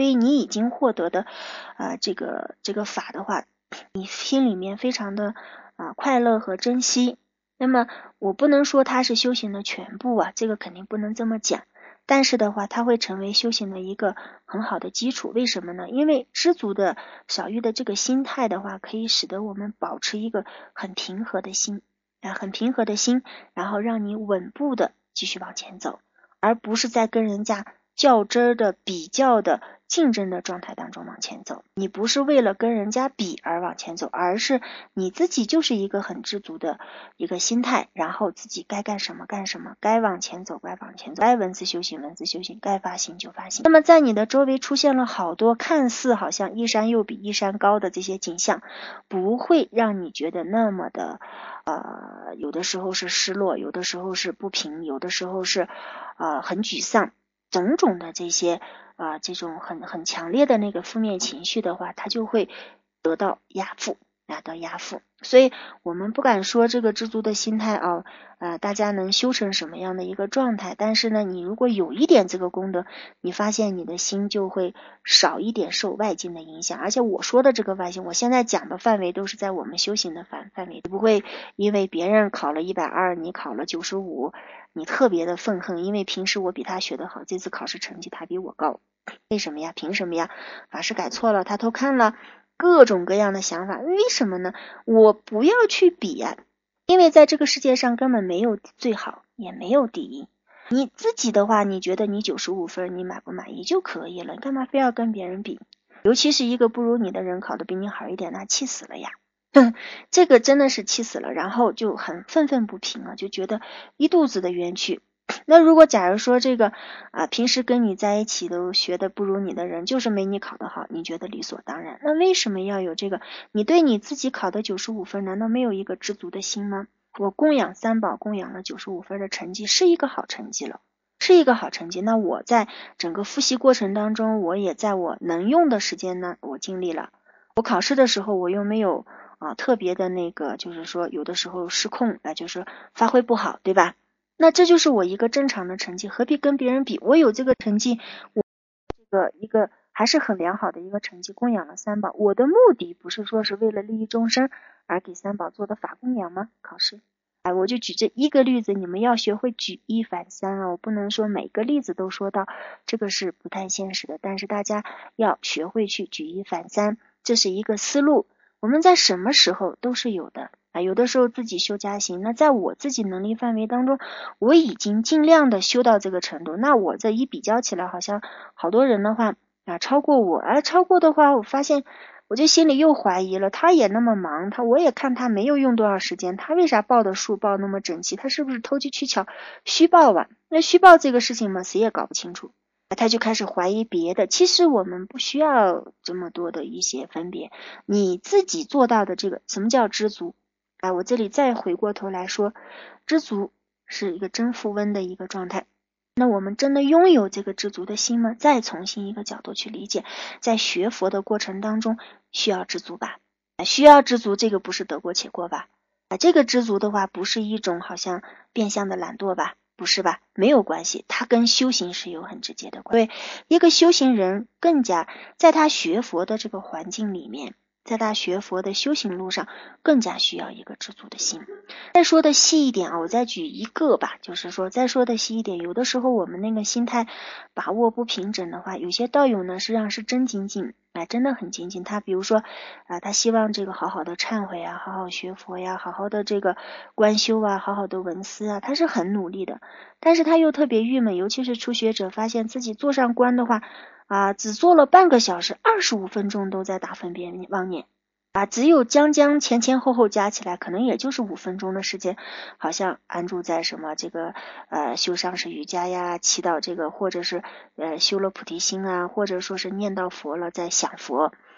这个法的话，你心里面非常的快乐和珍惜。那么我不能说它是修行的全部啊，这个肯定不能这么讲。但是的话，它会成为修行的一个很好的基础。为什么呢？因为知足的少欲的这个心态的话，可以使得我们保持一个很平和的心然后让你稳步的继续往前走，而不是在跟人家较真的、比较的、竞争的状态当中往前走。你不是为了跟人家比而往前走，而是你自己就是一个很知足的一个心态，然后自己该干什么干什么，该往前走，该文字修行，该发心就发心。那么在你的周围出现了好多看似好像一山又比一山高的这些景象，不会让你觉得那么的有的时候是失落，有的时候是不平，有的时候是很沮丧，种种的这些这种很强烈的那个负面情绪的话，它就会得到压服。所以我们不敢说这个知足的心态大家能修成什么样的一个状态，但是呢，你如果有一点这个功德，你发现你的心就会少一点受外境的影响。而且我说的这个外境，我现在讲的范围都是在我们修行的范围，不会因为别人考了120，你考了95，你特别的愤恨，因为平时我比他学得好，这次考试成绩他比我高，为什么呀？凭什么呀？法师改错了，他偷看了，各种各样的想法。为什么呢？我不要去比呀，因为在这个世界上根本没有最好，也没有第一。你自己的话，你觉得你95分你满不满意就可以了，你干嘛非要跟别人比？尤其是一个不如你的人考得比你好一点，那气死了呀。这个真的是气死了，然后就很愤愤不平就觉得一肚子的冤屈。那如果假如说这个平时跟你在一起都学的不如你的人，就是没你考得好，你觉得理所当然，那为什么要有这个？你对你自己考的95分，难道没有一个知足的心吗？我供养三宝，供养了95分的成绩，是一个好成绩了，是一个好成绩。那我在整个复习过程当中，我也在我能用的时间呢，我尽力了。我考试的时候，我又没有特别的那个，就是说有的时候失控就是发挥不好，对吧？那这就是我一个正常的成绩，何必跟别人比？我有这个成绩，我这个一个还是很良好的一个成绩，供养了三宝。我的目的不是说是为了利益众生而给三宝做的法供养吗？考试我就举这一个例子，你们要学会举一反三我不能说每个例子都说到，这个是不太现实的，但是大家要学会去举一反三，这是一个思路。我们在什么时候都是有的有的时候自己修加行，那在我自己能力范围当中，我已经尽量的修到这个程度，那我这一比较起来，好像好多人的话超过我，超过的话，我发现我就心里又怀疑了，他也那么忙，我也看他没有用多少时间，他为啥报的数报那么整齐？他是不是投机取巧虚报啊？那虚报这个事情嘛，谁也搞不清楚。他就开始怀疑别的，其实我们不需要这么多的一些分别，你自己做到的这个什么叫知足我这里再回过头来说，知足是一个真富翁的一个状态。那我们真的拥有这个知足的心吗？再重新一个角度去理解，在学佛的过程当中需要知足吧？需要知足，这个不是得过且过吧？这个知足的话不是一种好像变相的懒惰吧？不是吧？没有关系，它跟修行是有很直接的关系。对，一个修行人更加在他学佛的这个环境里面，在他学佛的修行路上更加需要一个知足的心。再说的细一点我再举一个吧，就是说再说的细一点，有的时候我们那个心态把握不平整的话，有些道友呢实际上是真精进真的很精进，他比如说他希望这个好好的忏悔好好学佛呀，好好的这个观修好好的闻思他是很努力的，但是他又特别郁闷，尤其是初学者发现自己坐上观的话只做了半个小时，25分钟都在打分别妄念只有将前后加起来可能也就是5分钟的时间，好像安住在什么这个修上师瑜伽呀，祈祷这个，或者是修了菩提心或者说是念到佛了在想佛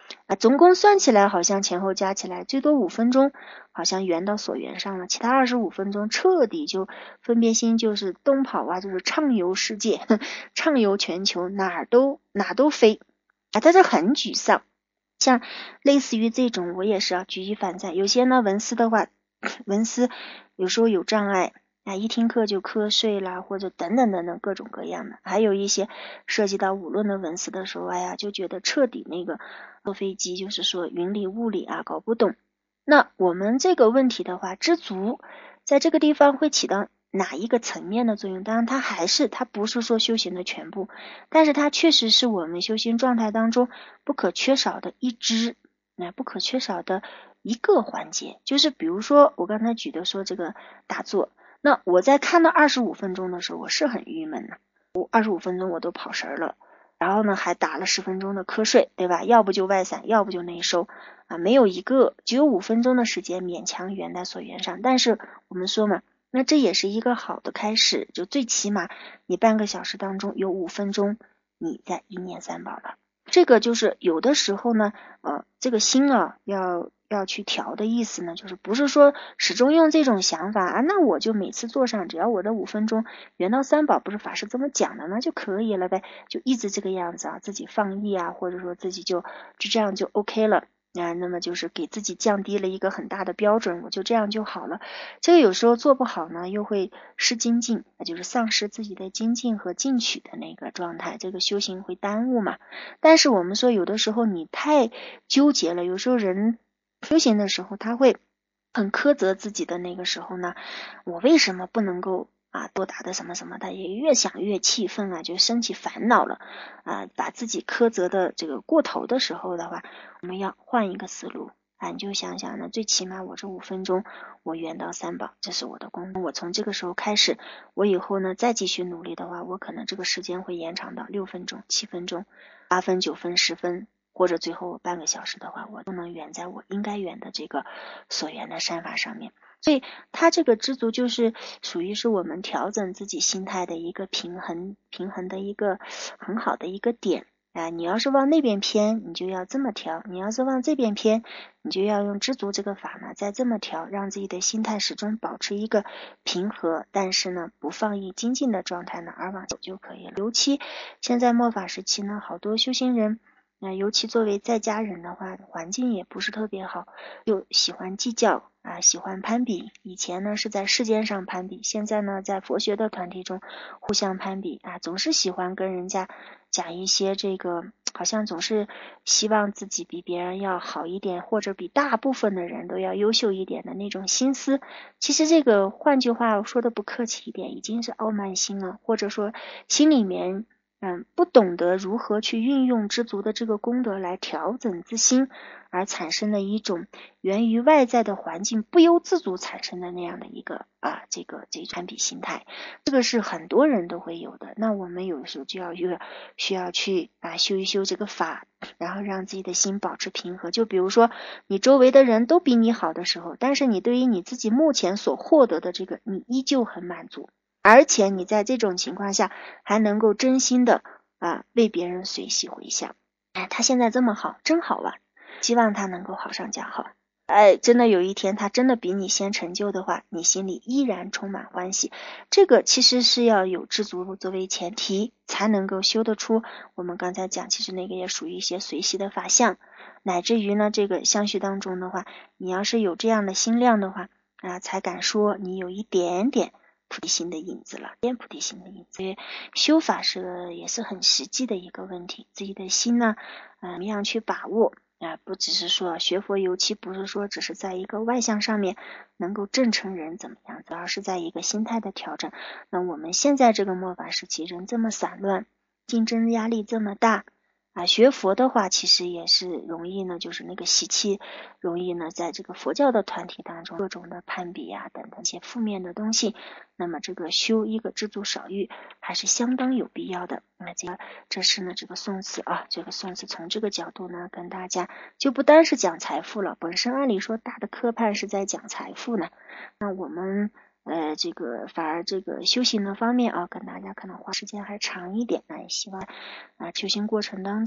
总共算起来好像前后加起来最多5分钟，好像圆到所缘上了，其他25分钟彻底就分别心就是东跑啊，就是畅游世界，畅游全球，哪都飞他这很沮丧。像类似于这种我也是举一反三，有些呢文思的话，文思有时候有障碍一听课就瞌睡啦，或者等等等等各种各样的，还有一些涉及到5论的文思的时候，就觉得彻底那个坐飞机就是说云里雾里搞不懂。那我们这个问题的话，知足在这个地方会起到哪一个层面的作用？当然它不是说修行的全部，但是它确实是我们修行状态当中不可缺少的一支，不可缺少的一个环节。就是比如说我刚才举的说这个打坐，那我在看到25分钟的时候，我是很郁闷的，我25分钟我都跑神了，然后呢还打了10分钟的瞌睡，对吧？要不就外散，要不就内收没有一个，只有5分钟的时间勉强圆在所缘上。但是我们说嘛，那这也是一个好的开始，就最起码你半个小时当中有5分钟你在一念三宝了。这个就是有的时候呢这个心要去调的意思呢，就是不是说始终用这种想法那我就每次做上，只要我这5分钟圆到三宝，不是法师这么讲的呢就可以了呗，就一直这个样子自己放逸或者说自己就这样就 OK 了那么就是给自己降低了一个很大的标准，我就这样就好了。这个有时候做不好呢，又会失精进，就是丧失自己的精进和进取的那个状态，这个修行会耽误嘛。但是我们说有的时候你太纠结了，有时候人修行的时候他会很苛责自己的那个时候呢，我为什么不能够多打的什么什么的，也越想越气愤就升起烦恼了把自己苛责的这个过头的时候的话，我们要换一个思路你就想想呢，最起码我这5分钟我圆到三宝，这是我的功。我从这个时候开始，我以后呢再继续努力的话，我可能这个时间会延长到6分钟、7分钟、8分、9分、10分，或者最后半个小时的话，我都能圆在我应该圆的这个所缘的善法上面。所以它这个知足就是属于是我们调整自己心态的一个平衡的一个很好的一个点你要是往那边偏，你就要这么调；你要是往这边偏，你就要用知足这个法呢，再这么调，让自己的心态始终保持一个平和，但是呢，不放逸精进的状态呢，而往走就可以了。尤其现在末法时期呢，好多修行人尤其作为在家人的话，环境也不是特别好，又喜欢计较喜欢攀比。以前呢是在世间上攀比，现在呢在佛学的团体中互相攀比总是喜欢跟人家讲一些这个好像总是希望自己比别人要好一点，或者比大部分的人都要优秀一点的那种心思。其实这个换句话说的不客气一点，已经是傲慢心了，或者说心里面不懂得如何去运用知足的这个功德来调整自心，而产生了一种源于外在的环境不由自主产生的那样的一个这攀比心态，这个是很多人都会有的。那我们有时候就需要去修一修这个法，然后让自己的心保持平和。就比如说你周围的人都比你好的时候，但是你对于你自己目前所获得的这个你依旧很满足，而且你在这种情况下还能够真心的为别人随喜回向他现在这么好真好希望他能够好上加好真的有一天他真的比你先成就的话，你心里依然充满欢喜。这个其实是要有知足作为前提才能够修得出我们刚才讲，其实那个也属于一些随喜的法相，乃至于呢这个相续当中的话，你要是有这样的心量的话才敢说你有一点点菩提心的影子了，菩提心的影子。所以修法也是很实际的一个问题，自己的心呢怎么样去把握不只是说学佛，尤其不是说只是在一个外向上面能够正成人怎么样子，而是在一个心态的调整。那我们现在这个末法时期人这么散乱，竞争压力这么大学佛的话其实也是容易呢，就是那个习气容易呢在这个佛教的团体当中各种的攀比等等一些负面的东西，那么这个修一个知足少欲还是相当有必要的。那这是呢这个宋词这个宋词从这个角度呢跟大家就不单是讲财富了，本身按理说大的科判是在讲财富呢，那我们这个反而这个修行的方面跟大家可能花时间还长一点也希望修行过程当中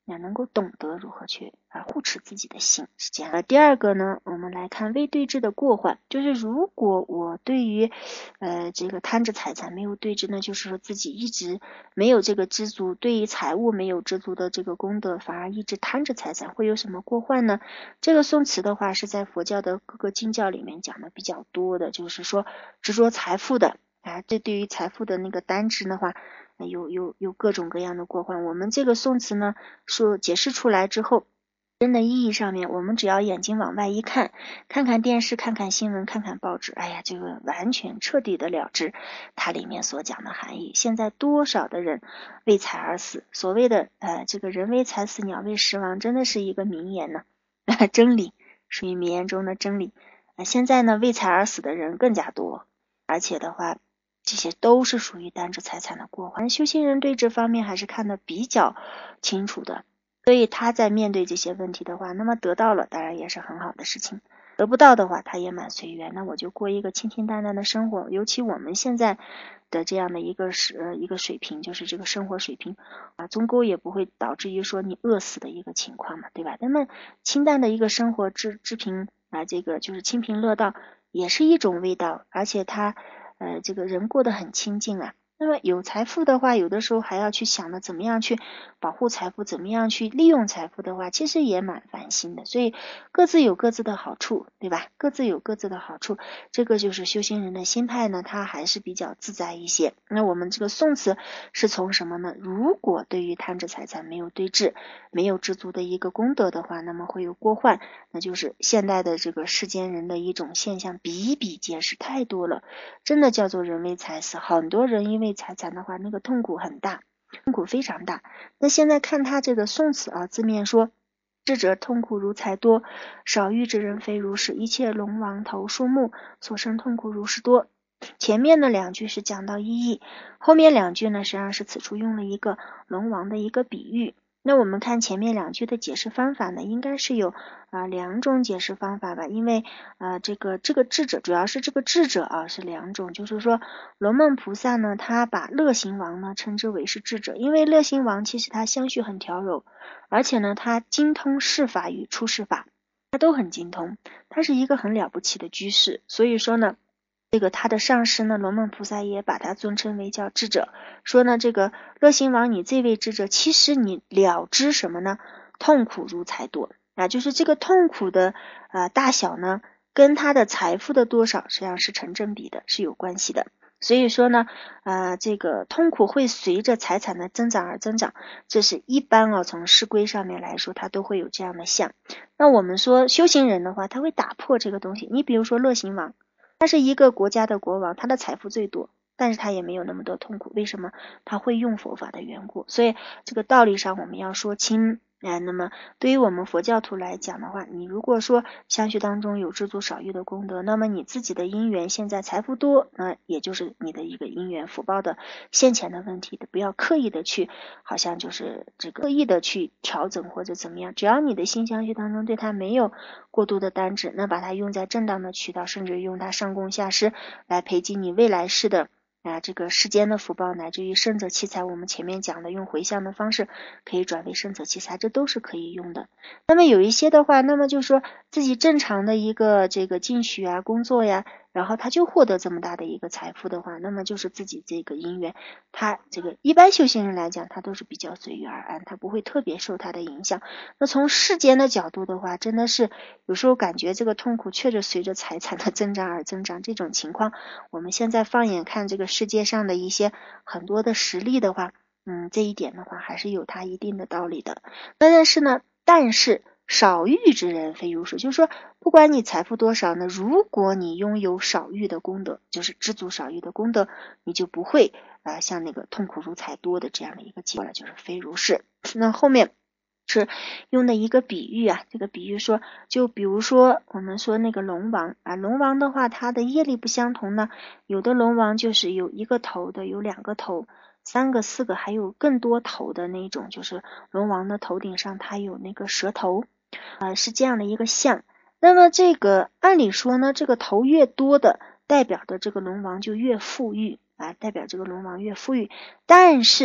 能够懂得如何去护持自己的心，是这样。第二个呢，我们来看未对治的过患，就是如果我对于这个贪着财产没有对治，那就是说自己一直没有这个知足，对于财物没有知足的这个功德，反而一直贪着财产，会有什么过患呢？这个宋词的话是在佛教的各个经教里面讲的比较多的，就是说执着财富的这对于财富的那个单执的话，有各种各样的过患。我们这个宋词呢说解释出来之后，真的意义上面，我们只要眼睛往外一看，看看电视，看看新闻，看看报纸，哎呀，这个完全彻底的了知它里面所讲的含义。现在多少的人为财而死，所谓的这个人为财死，鸟为食亡，真的是一个名言呢，真理，属于名言中的真理。现在呢，为财而死的人更加多，而且的话，这些都是属于单着财产的过患。修行人对这方面还是看得比较清楚的，所以他在面对这些问题的话，那么得到了当然也是很好的事情，得不到的话他也蛮随缘，那我就过一个清清淡淡的生活。尤其我们现在的这样的一个水平，就是这个生活水平终归也不会导致于说你饿死的一个情况嘛，对吧？那么清淡的一个生活治平这个就是清贫乐道也是一种味道，而且他这个人过得很清净啊。那么有财富的话，有的时候还要去想着怎么样去保护财富，怎么样去利用财富的话，其实也蛮烦心的。所以各自有各自的好处，对吧？各自有各自的好处，这个就是修行人的心态呢，它还是比较自在一些。那我们这个宋词是从什么呢？如果对于贪着财产没有对治，没有知足的一个功德的话，那么会有过患，那就是现代的这个世间人的一种现象，比比皆是，太多了，真的叫做人为财死。很多人因为财产的话，那个痛苦很大，痛苦非常大。那现在看他这个宋词字面说，智者痛苦如财多，少欲之人非如是，一切龙王头树木，所生痛苦如是多。前面的两句是讲到意义，后面两句呢实际上是此处用了一个龙王的一个比喻。那我们看前面两句的解释方法呢，应该是有两种解释方法吧。因为这个智者，主要是这个智者是两种，就是说龙梦菩萨呢，他把乐行王呢称之为是智者，因为乐行王其实他相续很调柔，而且呢他精通世法与出世法，他都很精通，他是一个很了不起的居士。所以说呢，这个他的上师呢，龙梦菩萨也把他尊称为叫智者，说呢这个乐行王你这位智者，其实你了知什么呢？痛苦如财多就是这个痛苦的大小呢，跟他的财富的多少实际上是成正比的，是有关系的。所以说呢这个痛苦会随着财产的增长而增长，这是一般从世规上面来说，它都会有这样的象。那我们说修行人的话，他会打破这个东西。你比如说乐行王，他是一个国家的国王，他的财富最多，但是他也没有那么多痛苦。为什么？他会用佛法的缘故。所以这个道理上我们要说清。那么对于我们佛教徒来讲的话，你如果说相续当中有知足少欲的功德，那么你自己的因缘现在财富多，那也就是你的一个因缘福报的现前的问题的，不要刻意的去好像就是这个刻意的去调整或者怎么样。只要你的心相续当中对它没有过度的单执，那把它用在正当的渠道，甚至用它上供下施来培积你未来世的这个世间的福报，乃至于胜者七财，我们前面讲的用回向的方式可以转为胜者七财，这都是可以用的。那么有一些的话，那么就是说自己正常的一个这个进取工作呀，然后他就获得这么大的一个财富的话，那么就是自己这个因缘，他这个一般修行人来讲，他都是比较随遇而安，他不会特别受他的影响。那从世间的角度的话，真的是有时候感觉这个痛苦确实随着财产的增长而增长，这种情况我们现在放眼看这个世界上的一些很多的实例的话，这一点的话还是有它一定的道理的。但是少欲之人非如是，就是说不管你财富多少呢，如果你拥有少欲的功德，就是知足少欲的功德，你就不会像那个痛苦如财多的这样的一个结果了，就是非如是。那后面是用的一个比喻这个比喻说，就比如说我们说那个龙王龙王的话，它的业力不相同呢，有的龙王就是有一个头的，有两个头，三个四个还有更多头的那种，就是龙王的头顶上它有那个蛇头是这样的一个像。那么这个按理说呢，这个头越多的代表的这个龙王就越富裕代表这个龙王越富裕，但是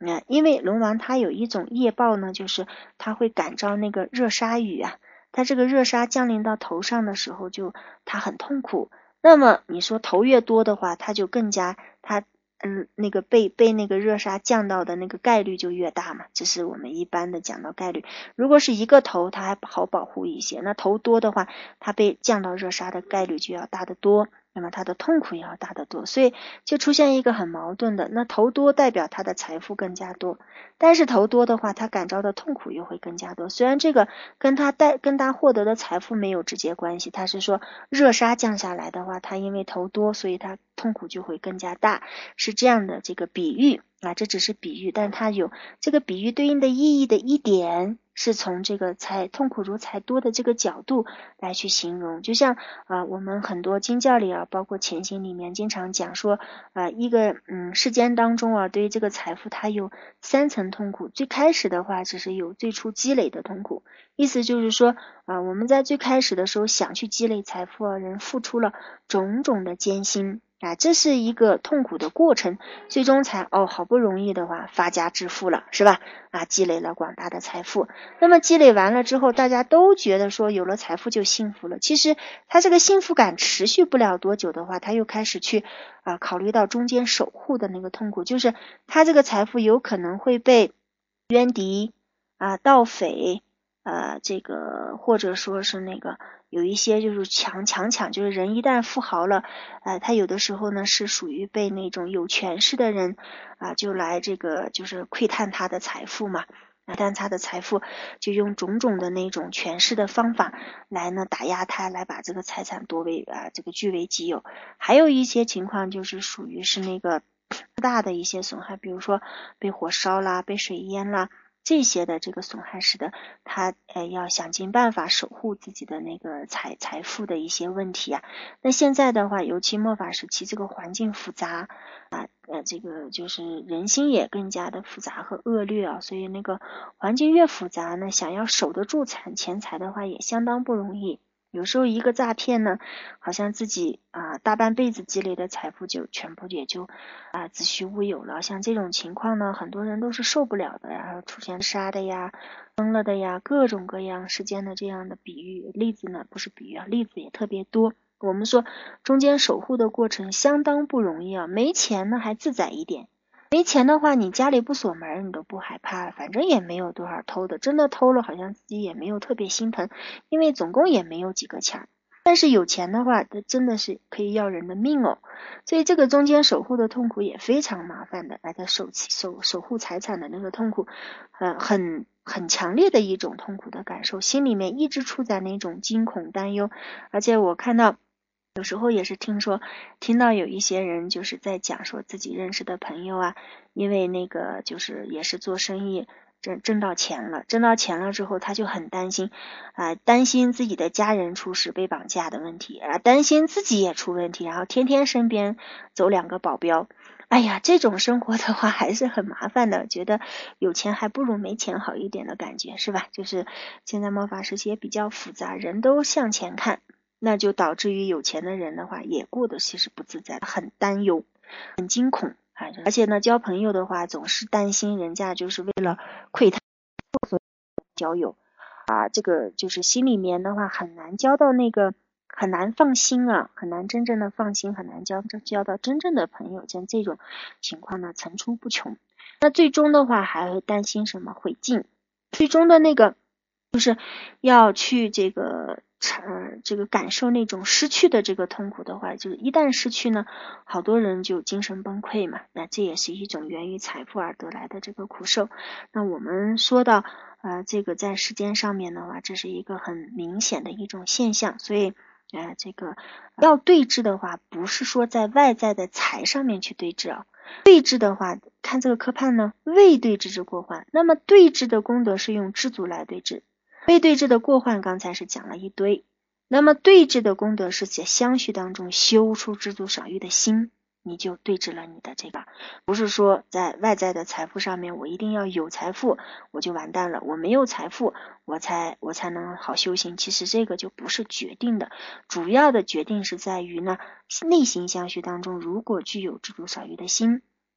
因为龙王它有一种业报呢，就是它会感召那个热沙雨啊，它这个热沙降临到头上的时候它很痛苦。那么你说头越多的话，它就更加那个被那个热沙降到的那个概率就越大嘛，这是我们一般的讲到概率。如果是一个头，它还好保护一些，那头多的话，它被降到热沙的概率就要大得多，那么它的痛苦也要大得多，所以就出现一个很矛盾的，那头多代表它的财富更加多，但是头多的话，它感召的痛苦又会更加多。虽然这个跟他获得的财富没有直接关系，他是说热沙降下来的话，他因为头多，所以他痛苦就会更加大，是这样的这个比喻啊，这只是比喻，但它有这个比喻对应的意义的一点是从这个痛苦如财多的这个角度来去形容。就像我们很多经教里包括前行里面经常讲说一个世间当中对于这个财富它有3层痛苦。最开始的话只是有最初积累的痛苦，意思就是说我们在最开始的时候想去积累财富人付出了种种的艰辛这是一个痛苦的过程，最终才好不容易的话发家致富了，是吧？积累了广大的财富。那么积累完了之后，大家都觉得说有了财富就幸福了。其实他这个幸福感持续不了多久的话，他又开始去考虑到中间守护的那个痛苦，就是他这个财富有可能会被冤敌盗匪这个或者说是那个有一些就是强抢，就是人一旦富豪了他有的时候呢是属于被那种有权势的人就来这个就是窥探他的财富嘛，但他的财富就用种种的那种权势的方法来呢打压他，来把这个财产这个据为己有。还有一些情况就是属于是那个大的一些损害，比如说被火烧啦，被水淹啦，这些的这个损害使得他要想尽办法守护自己的那个财富的一些问题那现在的话，尤其末法时期，这个环境复杂这个就是人心也更加的复杂和恶劣所以那个环境越复杂呢，想要守得住钱财的话也相当不容易。有时候一个诈骗呢，好像自己大半辈子积累的财富就全部也就子虚乌有了。像这种情况呢，很多人都是受不了的，然后出现杀的呀、疯了的呀，各种各样世间的这样的比喻例子呢，不是比喻例子也特别多。我们说中间守护的过程相当不容易没钱呢还自在一点，没钱的话你家里不锁门你都不害怕，反正也没有多少偷的，真的偷了好像自己也没有特别心疼，因为总共也没有几个钱。但是有钱的话它真的是可以要人的命所以这个中间守护的痛苦也非常麻烦的，在守护财产的那个痛苦很强烈的一种痛苦的感受，心里面一直处在那种惊恐担忧。而且我看到有时候也是听到有一些人就是在讲说自己认识的朋友因为那个就是也是做生意挣到钱了之后他就很担心担心自己的家人出事被绑架的问题担心自己也出问题，然后天天身边走2个保镖。哎呀，这种生活的话还是很麻烦的，觉得有钱还不如没钱好一点的感觉，是吧？就是现在末法时期也比较复杂，人都向前看，那就导致于有钱的人的话也过得其实不自在，很担忧很惊恐而且呢交朋友的话总是担心人家就是为了窥探交友这个就是心里面的话很难交到那个很难放心很难真正的放心，很难交到真正的朋友，像这种情况呢层出不穷。那最终的话还会担心什么毁尽，最终的那个就是要去这个感受那种失去的这个痛苦的话，就是一旦失去呢，好多人就精神崩溃嘛，那这也是一种源于财富而得来的这个苦受。那我们说到这个在时间上面的话，这是一个很明显的一种现象，所以这个要对峙的话，不是说在外在的财上面去对峙对峙的话，看这个科判呢，未对峙之过患。那么对峙的功德是用知足来对峙，未对峙的过患刚才是讲了一堆。那么对峙的功德是在相续当中修出知足少欲的心，你就对峙了你的这个，不是说在外在的财富上面我一定要有财富我就完蛋了，我没有财富我才能好修行，其实这个就不是决定的，主要的决定是在于呢内心相续当中如果具有知足少欲的心，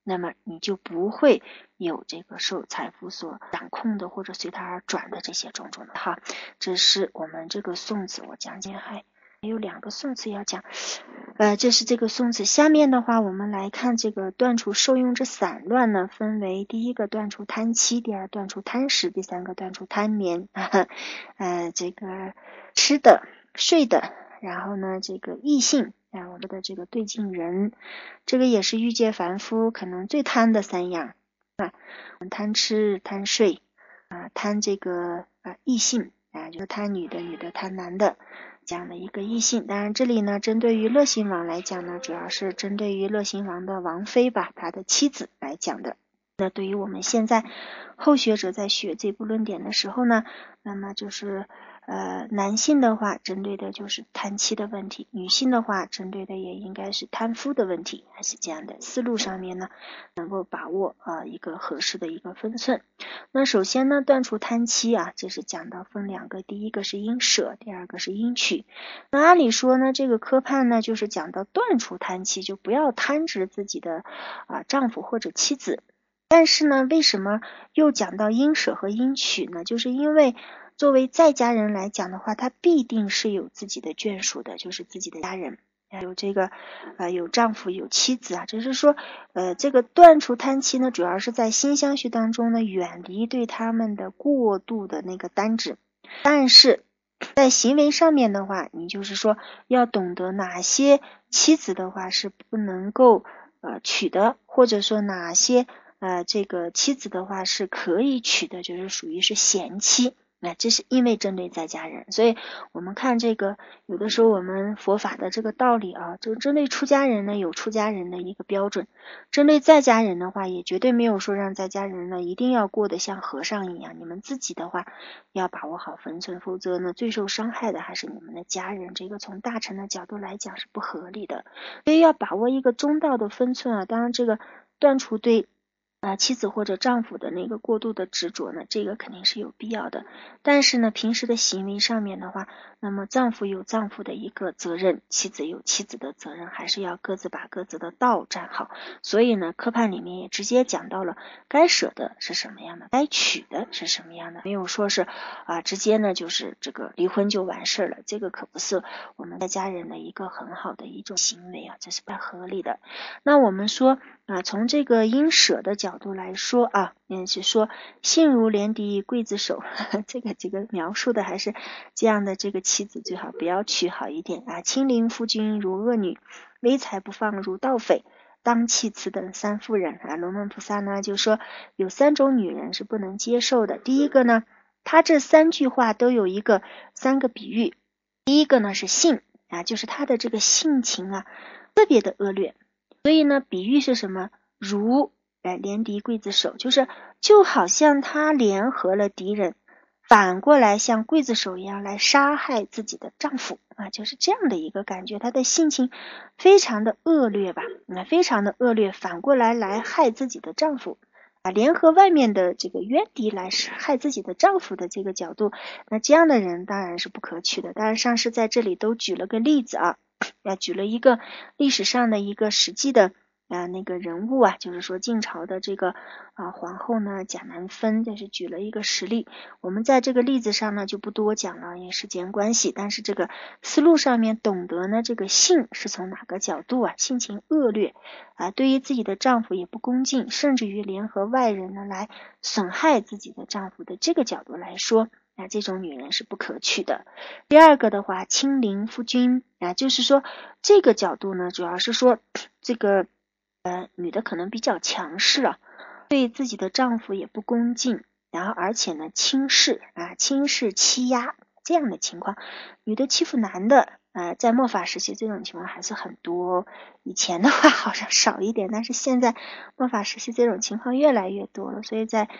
那么你就不会有这个受财富所掌控的或者随它而转的这些种种的哈。这是我们这个宋词，我讲解还有2个宋词要讲，这是这个宋词。下面的话我们来看这个断除受用之散乱呢，分为第一个断除贪妻，第二断除贪食，第三个断除贪眠这个吃的睡的，然后呢这个异性我们的这个对境人，这个也是欲界凡夫可能最贪的3样贪吃贪睡贪这个异性就是贪女的女的贪男的这样的一个异性。当然这里呢针对于乐兴王来讲呢，主要是针对于乐兴王的王妃吧，他的妻子来讲的。那对于我们现在后学者在学这部论点的时候呢，那么就是男性的话针对的就是贪妻的问题，女性的话针对的也应该是贪夫的问题，还是这样的思路上面呢能够把握一个合适的一个分寸。那首先呢断除贪妻这是讲到分2个，第一个是应舍，第二个是应取。那按理说呢这个科判呢就是讲到断除贪妻，就不要贪执自己的丈夫或者妻子。但是呢为什么又讲到应舍和应取呢？就是因为作为在家人来讲的话，他必定是有自己的眷属的，就是自己的家人，有这个有丈夫有妻子只是说这个断除贪妻呢主要是在心相续当中呢远离对他们的过度的那个单执。但是在行为上面的话，你就是说要懂得哪些妻子的话是不能够娶的，或者说哪些这个妻子的话是可以娶的，就是属于是贤妻。这是因为针对在家人，所以我们看这个有的时候我们佛法的这个道理就针对出家人呢有出家人的一个标准，针对在家人的话也绝对没有说让在家人呢一定要过得像和尚一样，你们自己的话要把握好分寸，否则呢最受伤害的还是你们的家人，这个从大乘的角度来讲是不合理的。所以要把握一个中道的分寸当然这个断除对妻子或者丈夫的那个过度的执着呢，这个肯定是有必要的。但是呢平时的行为上面的话，那么丈夫有丈夫的一个责任，妻子有妻子的责任，还是要各自把各自的道站好。所以呢科判里面也直接讲到了该舍的是什么样的，该娶的是什么样的，没有说是直接呢就是这个离婚就完事了，这个可不是我们的家人的一个很好的一种行为这是不太合理的。那我们说从这个应舍的角度来说也是说性如莲笛刽子手这个描述的还是这样的，这个妻子最好不要娶好一点清凌夫君如恶女，微财不放如盗匪，当弃此等3妇人龙门菩萨呢就说有3种女人是不能接受的。第一个呢，他这3句话都有一个3个比喻。第一个呢是性就是他的这个性情特别的恶劣，所以呢比喻是什么？如连敌刽子手，就好像他联合了敌人，反过来像刽子手一样来杀害自己的丈夫就是这样的一个感觉。他的性情非常的恶劣吧非常的恶劣，反过来害自己的丈夫联合外面的这个冤敌来害自己的丈夫的这个角度，那这样的人当然是不可取的。当然上师在这里都举了个例子举了一个历史上的一个实际的那个人物就是说晋朝的这个皇后呢贾南芬，这是举了一个实例。我们在这个例子上呢就不多讲了，因为时间关系，但是这个思路上面懂得呢这个性是从哪个角度性情恶劣对于自己的丈夫也不恭敬，甚至于联合外人呢来损害自己的丈夫的这个角度来说这种女人是不可取的。第二个的话轻凌夫君就是说这个角度呢主要是说这个女的可能比较强势对自己的丈夫也不恭敬，然后而且呢轻视欺压这样的情况。女的欺负男的在末法时期这种情况还是很多以前的话好像少一点，但是现在末法时期这种情况越来越多了。所以在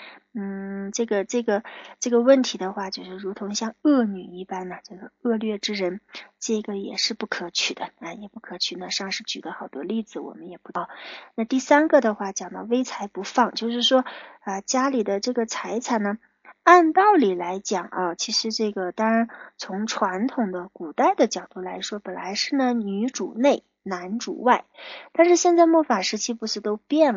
这个问题的话，就是如同像恶女一般这个恶劣之人，这个也是不可取的也不可取呢。上师举的好多例子我们也不知道。那第3个的话讲到微财不放，就是说家里的这个财产呢按道理来讲其实这个当然从传统的古代的角度来说，本来是呢女主内男主外，但是现在末法时期不是都变了吗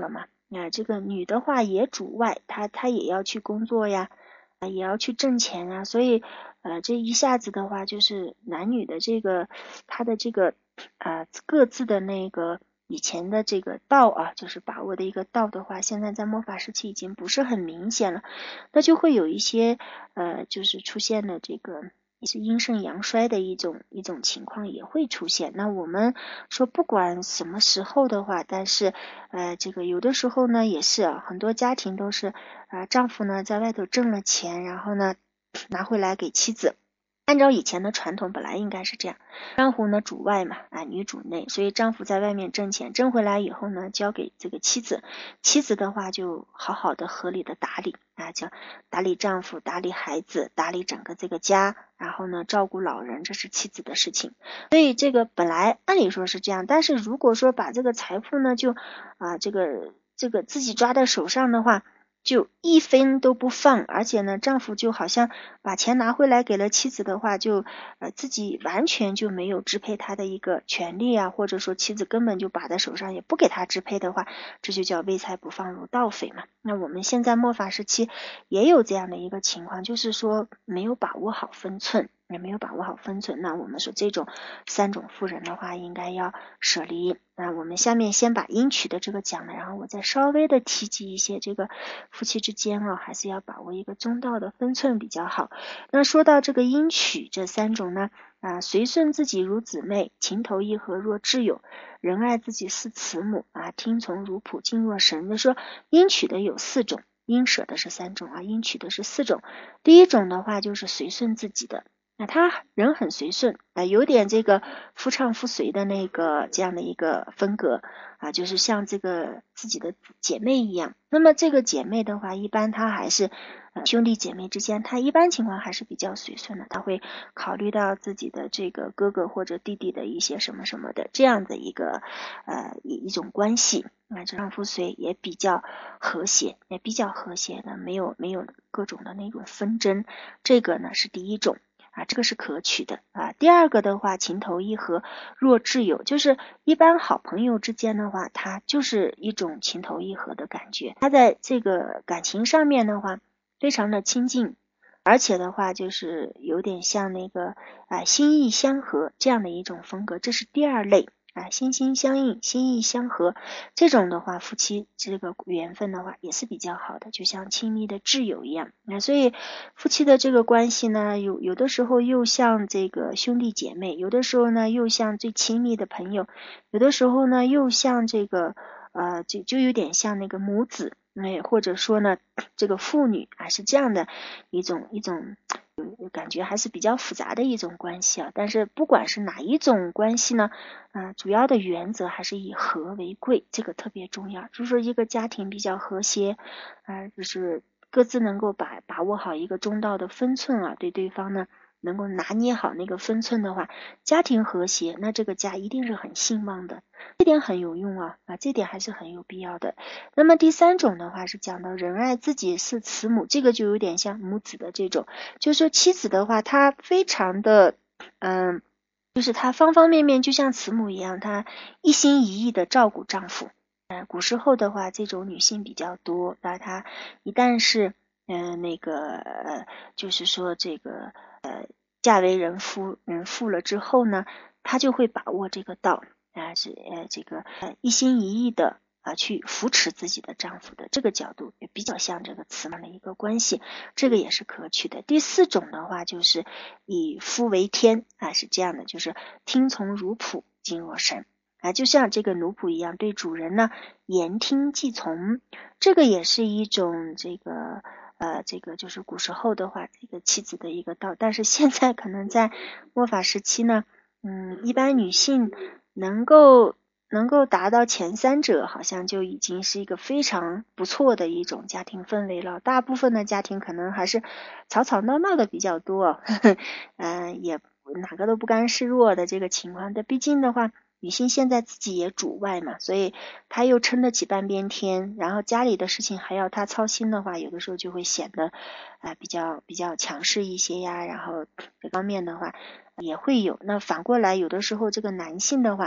这个女的话也主外，她也要去工作呀，也要去挣钱啊，所以这一下子的话，就是男女的这个他的这个各自的那个以前的这个道啊，就是把握的一个道的话，现在在末法时期已经不是很明显了，那就会有一些就是出现了这个也是阴盛阳衰的一种情况也会出现。那我们说不管什么时候的话，但是这个有的时候呢也是很多家庭都是丈夫呢在外头挣了钱，然后呢拿回来给妻子。按照以前的传统本来应该是这样，丈夫呢主外嘛，女主内，所以丈夫在外面挣钱，挣回来以后呢交给这个妻子，妻子的话就好好的合理的打理就打理丈夫，打理孩子，打理整个这个家，然后呢照顾老人，这是妻子的事情。所以这个本来按理说是这样，但是如果说把这个财富呢就这个自己抓在手上的话，就一分都不放，而且呢丈夫就好像把钱拿回来给了妻子的话，就自己完全就没有支配他的一个权利啊，或者说妻子根本就把在手上也不给他支配的话，这就叫为财不放如盗匪嘛。那我们现在末法时期也有这样的一个情况，就是说没有把握好分寸，也没有把握好分寸。那我们说这种三种妇人的话应该要舍离。那我们下面先把阴曲的这个讲了，然后我再稍微的提及一些这个夫妻之间还是要把握一个中道的分寸比较好。那说到这个阴曲这三种呢随顺自己如姊妹，情投意合若挚友，仁爱自己似慈母听从如仆敬若神。就说阴曲的有4种，阴舍的是3种阴曲的是4种。第一种的话就是随顺自己的，他人很随顺有点这个夫唱妇随的那个这样的一个风格就是像这个自己的姐妹一样。那么这个姐妹的话，一般她还是兄弟姐妹之间，她一般情况还是比较随顺的，她会考虑到自己的这个哥哥或者弟弟的一些什么什么的这样的一个一种关系这让夫随也比较和谐，的，没有各种的那种纷争，这个呢是第一种这个是可取的第二个的话，情投意合若挚友，就是一般好朋友之间的话，他就是一种情投意合的感觉，他在这个感情上面的话非常的亲近，而且的话就是有点像那个心意相合这样的一种风格，这是第二类心心相印，心意相合，这种的话夫妻这个缘分的话也是比较好的，就像亲密的挚友一样所以夫妻的这个关系呢有的时候又像这个兄弟姐妹，有的时候呢又像最亲密的朋友，有的时候呢又像这个就有点像那个母子或者说呢这个父女是这样的一种感觉还是比较复杂的一种关系但是不管是哪一种关系呢主要的原则还是以和为贵，这个特别重要，就是说一个家庭比较和谐就是各自能够把握好一个中道的分寸对对方呢能够拿捏好那个分寸的话，家庭和谐，那这个家一定是很兴旺的，这点很有用这点还是很有必要的。那么第三种的话是讲到仁爱自己是慈母，这个就有点像母子的这种，就是说妻子的话她非常的就是她方方面面就像慈母一样，她一心一意的照顾丈夫古时候的话这种女性比较多她一旦是就是说这个嫁为人妇了之后呢，她就会把握这个道是这个一心一意的去扶持自己的丈夫的这个角度，也比较像这个慈母的一个关系，这个也是可取的。第4种的话就是以夫为天是这样的，就是听从如仆敬若神就像这个奴仆一样，对主人呢言听计从，这个也是一种这个就是古时候的话这个妻子的一个道，但是现在可能在末法时期呢一般女性能够达到前3者，好像就已经是一个非常不错的一种家庭氛围了。大部分的家庭可能还是吵吵闹闹的比较多也哪个都不甘示弱的这个情况，但毕竟的话女性现在自己也主外嘛，所以她又撑得起半边天，然后家里的事情还要她操心的话，有的时候就会显得比较强势一些呀，然后这方面的话也会有。那反过来有的时候这个男性的话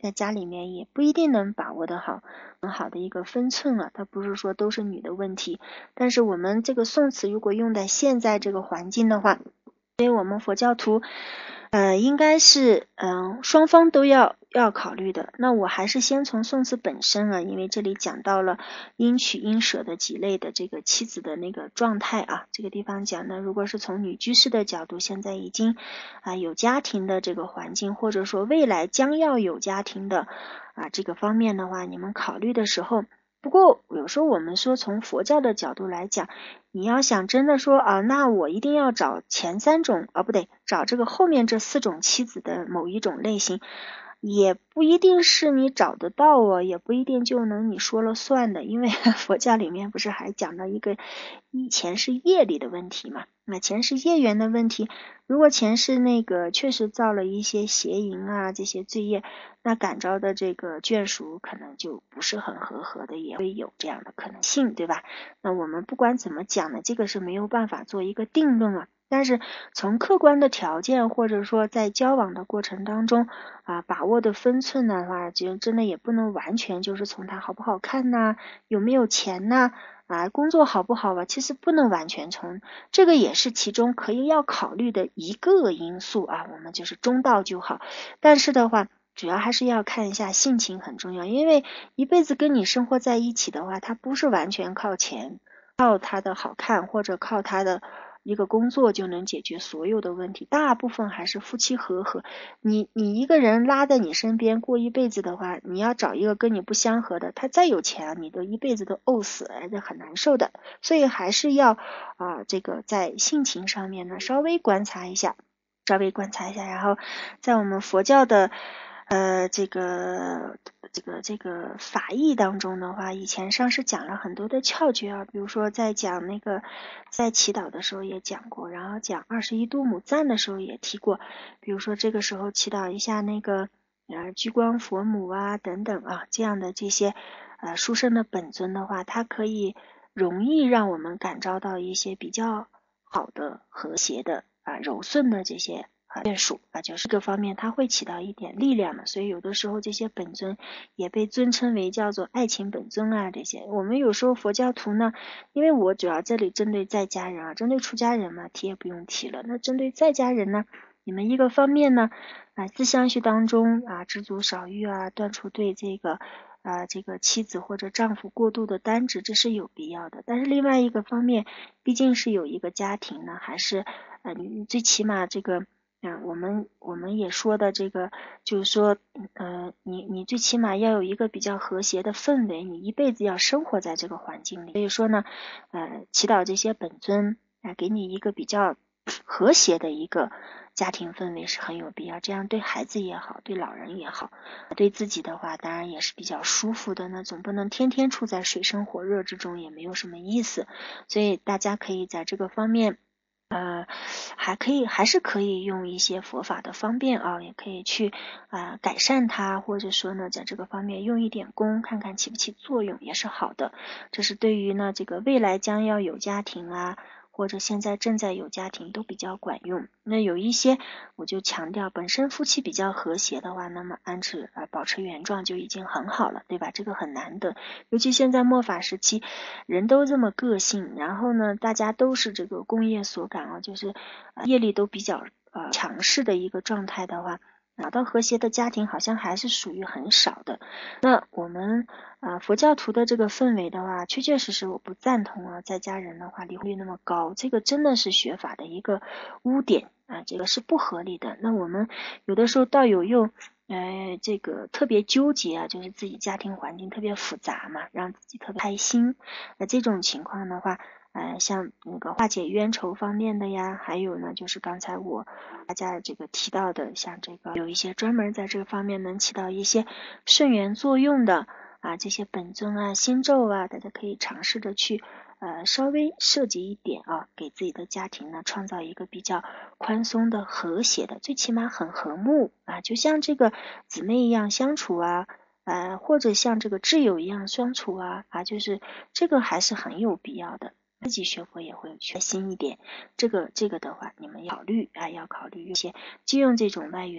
在家里面也不一定能把握得好很好的一个分寸啊，它不是说都是女的问题。但是我们这个宋词如果用在现在这个环境的话，所以我们佛教徒应该是双方都要考虑的。那我还是先从宋词本身啊，因为这里讲到了应取应舍的几类的这个妻子的那个状态啊，这个地方讲呢，如果是从女居士的角度，现在已经有家庭的这个环境，或者说未来将要有家庭的这个方面的话，你们考虑的时候，不过有时候我们说从佛教的角度来讲，你要想真的说那我一定要找前3种不对，找这个后面这4种妻子的某一种类型，也不一定是你找得到也不一定就能你说了算的。因为佛教里面不是还讲到一个前世业力的问题嘛，那前世业缘的问题，如果前世那个确实造了一些邪淫这些罪业，那感召的这个眷属可能就不是很和的，也会有这样的可能性，对吧？那我们不管怎么讲呢，这个是没有办法做一个定论但是从客观的条件，或者说在交往的过程当中把握的分寸的话，就真的也不能完全就是从他好不好看有没有钱工作好不好其实不能完全从这个，也是其中可以要考虑的一个因素我们就是中道就好。但是的话，主要还是要看一下性情很重要，因为一辈子跟你生活在一起的话，他不是完全靠钱，靠他的好看或者靠他的一个工作就能解决所有的问题，大部分还是夫妻和。你一个人拉在你身边过一辈子的话，你要找一个跟你不相合的，他再有钱你都一辈子都怄死这很难受的。所以还是要这个在性情上面呢稍微观察一下，然后在我们佛教的这个法义当中的话，以前上师讲了很多的窍诀比如说在讲那个在祈祷的时候也讲过，然后讲21度母赞的时候也提过，比如说这个时候祈祷一下那个居光佛母等等这样的这些殊胜的本尊的话，它可以容易让我们感召到一些比较好的和谐的柔顺的这些眷属就是这个方面它会起到一点力量的。所以有的时候这些本尊也被尊称为叫做爱情本尊这些。我们有时候佛教徒呢，因为我主要这里针对在家人针对出家人嘛提也不用提了，那针对在家人呢，你们一个方面呢自相续当中知足少欲断除对这个妻子或者丈夫过度的单执，这是有必要的。但是另外一个方面，毕竟是有一个家庭呢，还是你最起码这个我们也说的这个就是说你最起码要有一个比较和谐的氛围，你一辈子要生活在这个环境里。所以说呢祈祷这些本尊给你一个比较和谐的一个家庭氛围是很有必要，这样对孩子也好，对老人也好，对自己的话当然也是比较舒服的，那总不能天天处在水深火热之中，也没有什么意思。所以大家可以在这个方面还是可以用一些佛法的方便也可以去改善它，或者说呢在这个方面用一点功，看看起不起作用也是好的。这是对于呢这个未来将要有家庭或者现在正在有家庭都比较管用。那有一些我就强调本身夫妻比较和谐的话，那么保持原状就已经很好了，对吧？这个很难得，尤其现在末法时期人都这么个性，然后呢大家都是这个工业所感就是业力都比较强势的一个状态的话，找到和谐的家庭好像还是属于很少的。那我们佛教徒的这个氛围的话，确确实实我不赞同在家人的话离婚率那么高，这个真的是学法的一个污点这个是不合理的。那我们有的时候道友又这个特别纠结就是自己家庭环境特别复杂嘛，让自己特别开心。那这种情况的话像那个化解冤仇方面的还有呢就是刚才大家这个提到的，像这个有一些专门在这个方面能起到一些顺缘作用的这些本尊心咒大家可以尝试着去稍微设计一点给自己的家庭呢创造一个比较宽松的和谐的，最起码很和睦就像这个姊妹一样相处或者像这个挚友一样相处就是这个还是很有必要的。自己学佛也会全心一点，这个的话你们要考虑一些，既用这种外援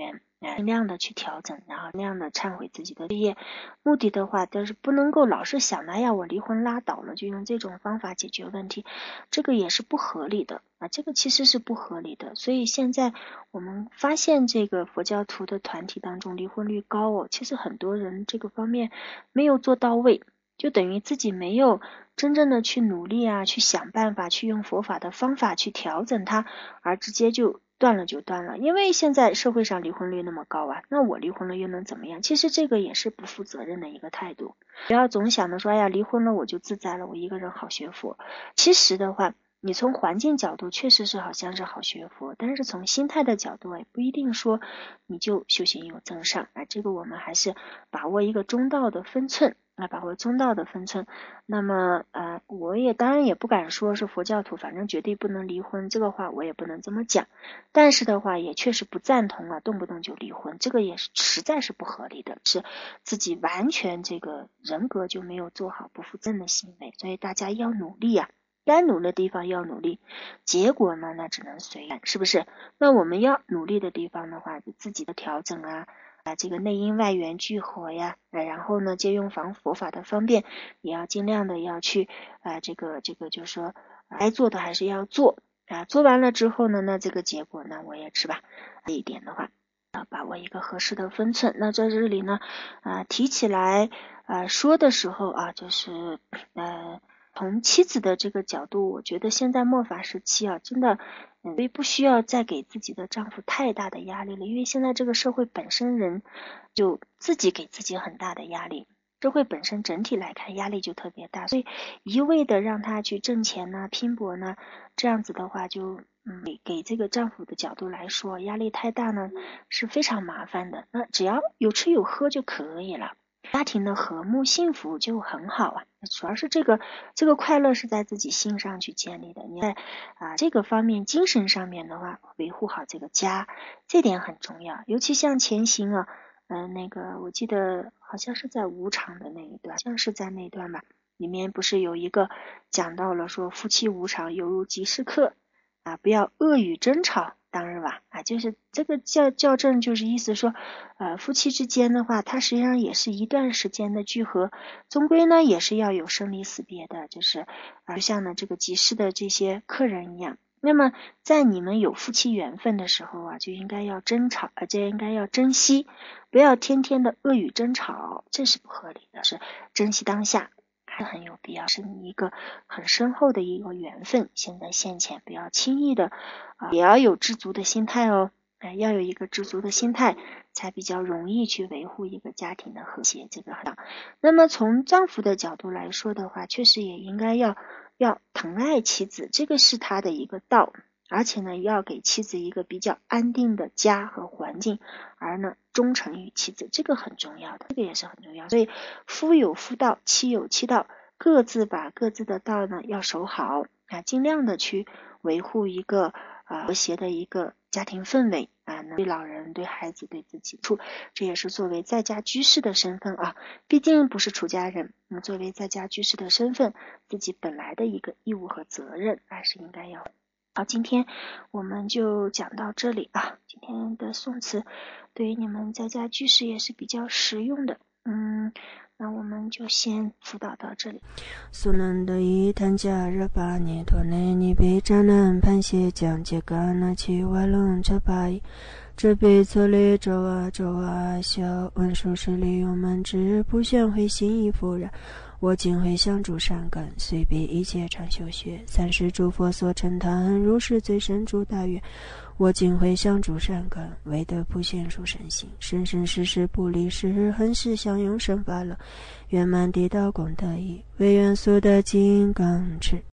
尽量的去调整，然后尽量的忏悔自己的罪业。目的的话，但是不能够老是想哎呀我离婚拉倒了，就用这种方法解决问题，这个也是不合理的这个其实是不合理的。所以现在我们发现这个佛教徒的团体当中离婚率高其实很多人这个方面没有做到位，就等于自己没有真正的去努力去想办法，去用佛法的方法去调整它，而直接就断了就断了。因为现在社会上离婚率那么高那我离婚了又能怎么样？其实这个也是不负责任的一个态度。不要总想着说哎呀离婚了我就自在了，我一个人好学佛。其实的话你从环境角度确实是好像是好学佛，但是从心态的角度不一定说你就修行有增上这个我们还是把握一个中道的分寸把握中道的分寸。那么我也当然也不敢说是佛教徒反正绝对不能离婚，这个话我也不能这么讲，但是的话也确实不赞同动不动就离婚，这个也是实在是不合理的，是自己完全这个人格就没有做好不负责任的行为。所以大家要努力该努的地方要努力，结果呢那只能随缘，是不是？那我们要努力的地方的话，自己的调整这个内因外缘聚合然后呢借用佛法的方便，也要尽量的要去这个就是说该做的还是要做做完了之后呢，那这个结果呢我也是吧，这一点的话要把握一个合适的分寸。那在这里呢提起来说的时候就是从妻子的这个角度，我觉得现在末法时期真的所以不需要再给自己的丈夫太大的压力了，因为现在这个社会本身人就自己给自己很大的压力，社会本身整体来看压力就特别大，所以一味的让他去挣钱拼搏这样子的话就给这个丈夫的角度来说压力太大是非常麻烦的。那只要有吃有喝就可以了，家庭的和睦幸福就很好主要是这个快乐是在自己心上去建立的，你在这个方面精神上面的话维护好这个家，这点很重要。尤其像前行那个我记得好像是在无常的那一段，像是在那段吧，里面不是有一个讲到了说夫妻无常犹如即时刻不要恶语争吵当日吧就是这个校正，就是意思说夫妻之间的话它实际上也是一段时间的聚合，终归呢也是要有生离死别的，就是就像这个集市的这些客人一样。那么在你们有夫妻缘分的时候就应该要争吵，而且应该要珍惜，不要天天的恶语争吵，这是不合理的，是珍惜当下还很有必要，是你一个很深厚的一个缘分现在现前，不要轻易的也要有知足的心态要有一个知足的心态才比较容易去维护一个家庭的和谐，这个很好。那么从丈夫的角度来说的话，确实也应该要疼爱妻子，这个是他的一个道，而且呢要给妻子一个比较安定的家和环境，而呢忠诚于妻子，这个很重要的，这个也是很重要。所以夫有夫道，妻有妻道，各自把各自的道呢要守好尽量的去维护一个和谐的一个家庭氛围对老人对孩子对自己这也是作为在家居士的身份毕竟不是出家人，作为在家居士的身份，自己本来的一个义务和责任还是应该要好。今天我们就讲到这里今天的宋词对于你们在家居士也是比较实用的那我们就先辅导到这里。 苏南的一谈加热巴尼托内尼被渣男潘谢将杰嘎那奇瓦隆这巴伊这辈策略周小文书是利用满之不显会心意复然，我今会相助善根，随彼一切常修学，三世诸佛所称叹，如是最深诸大愿。我今会相助善根，为得不显殊身心，生生世世不离世，恒世相拥生法乐，圆满地道功德意，为愿速得金刚持。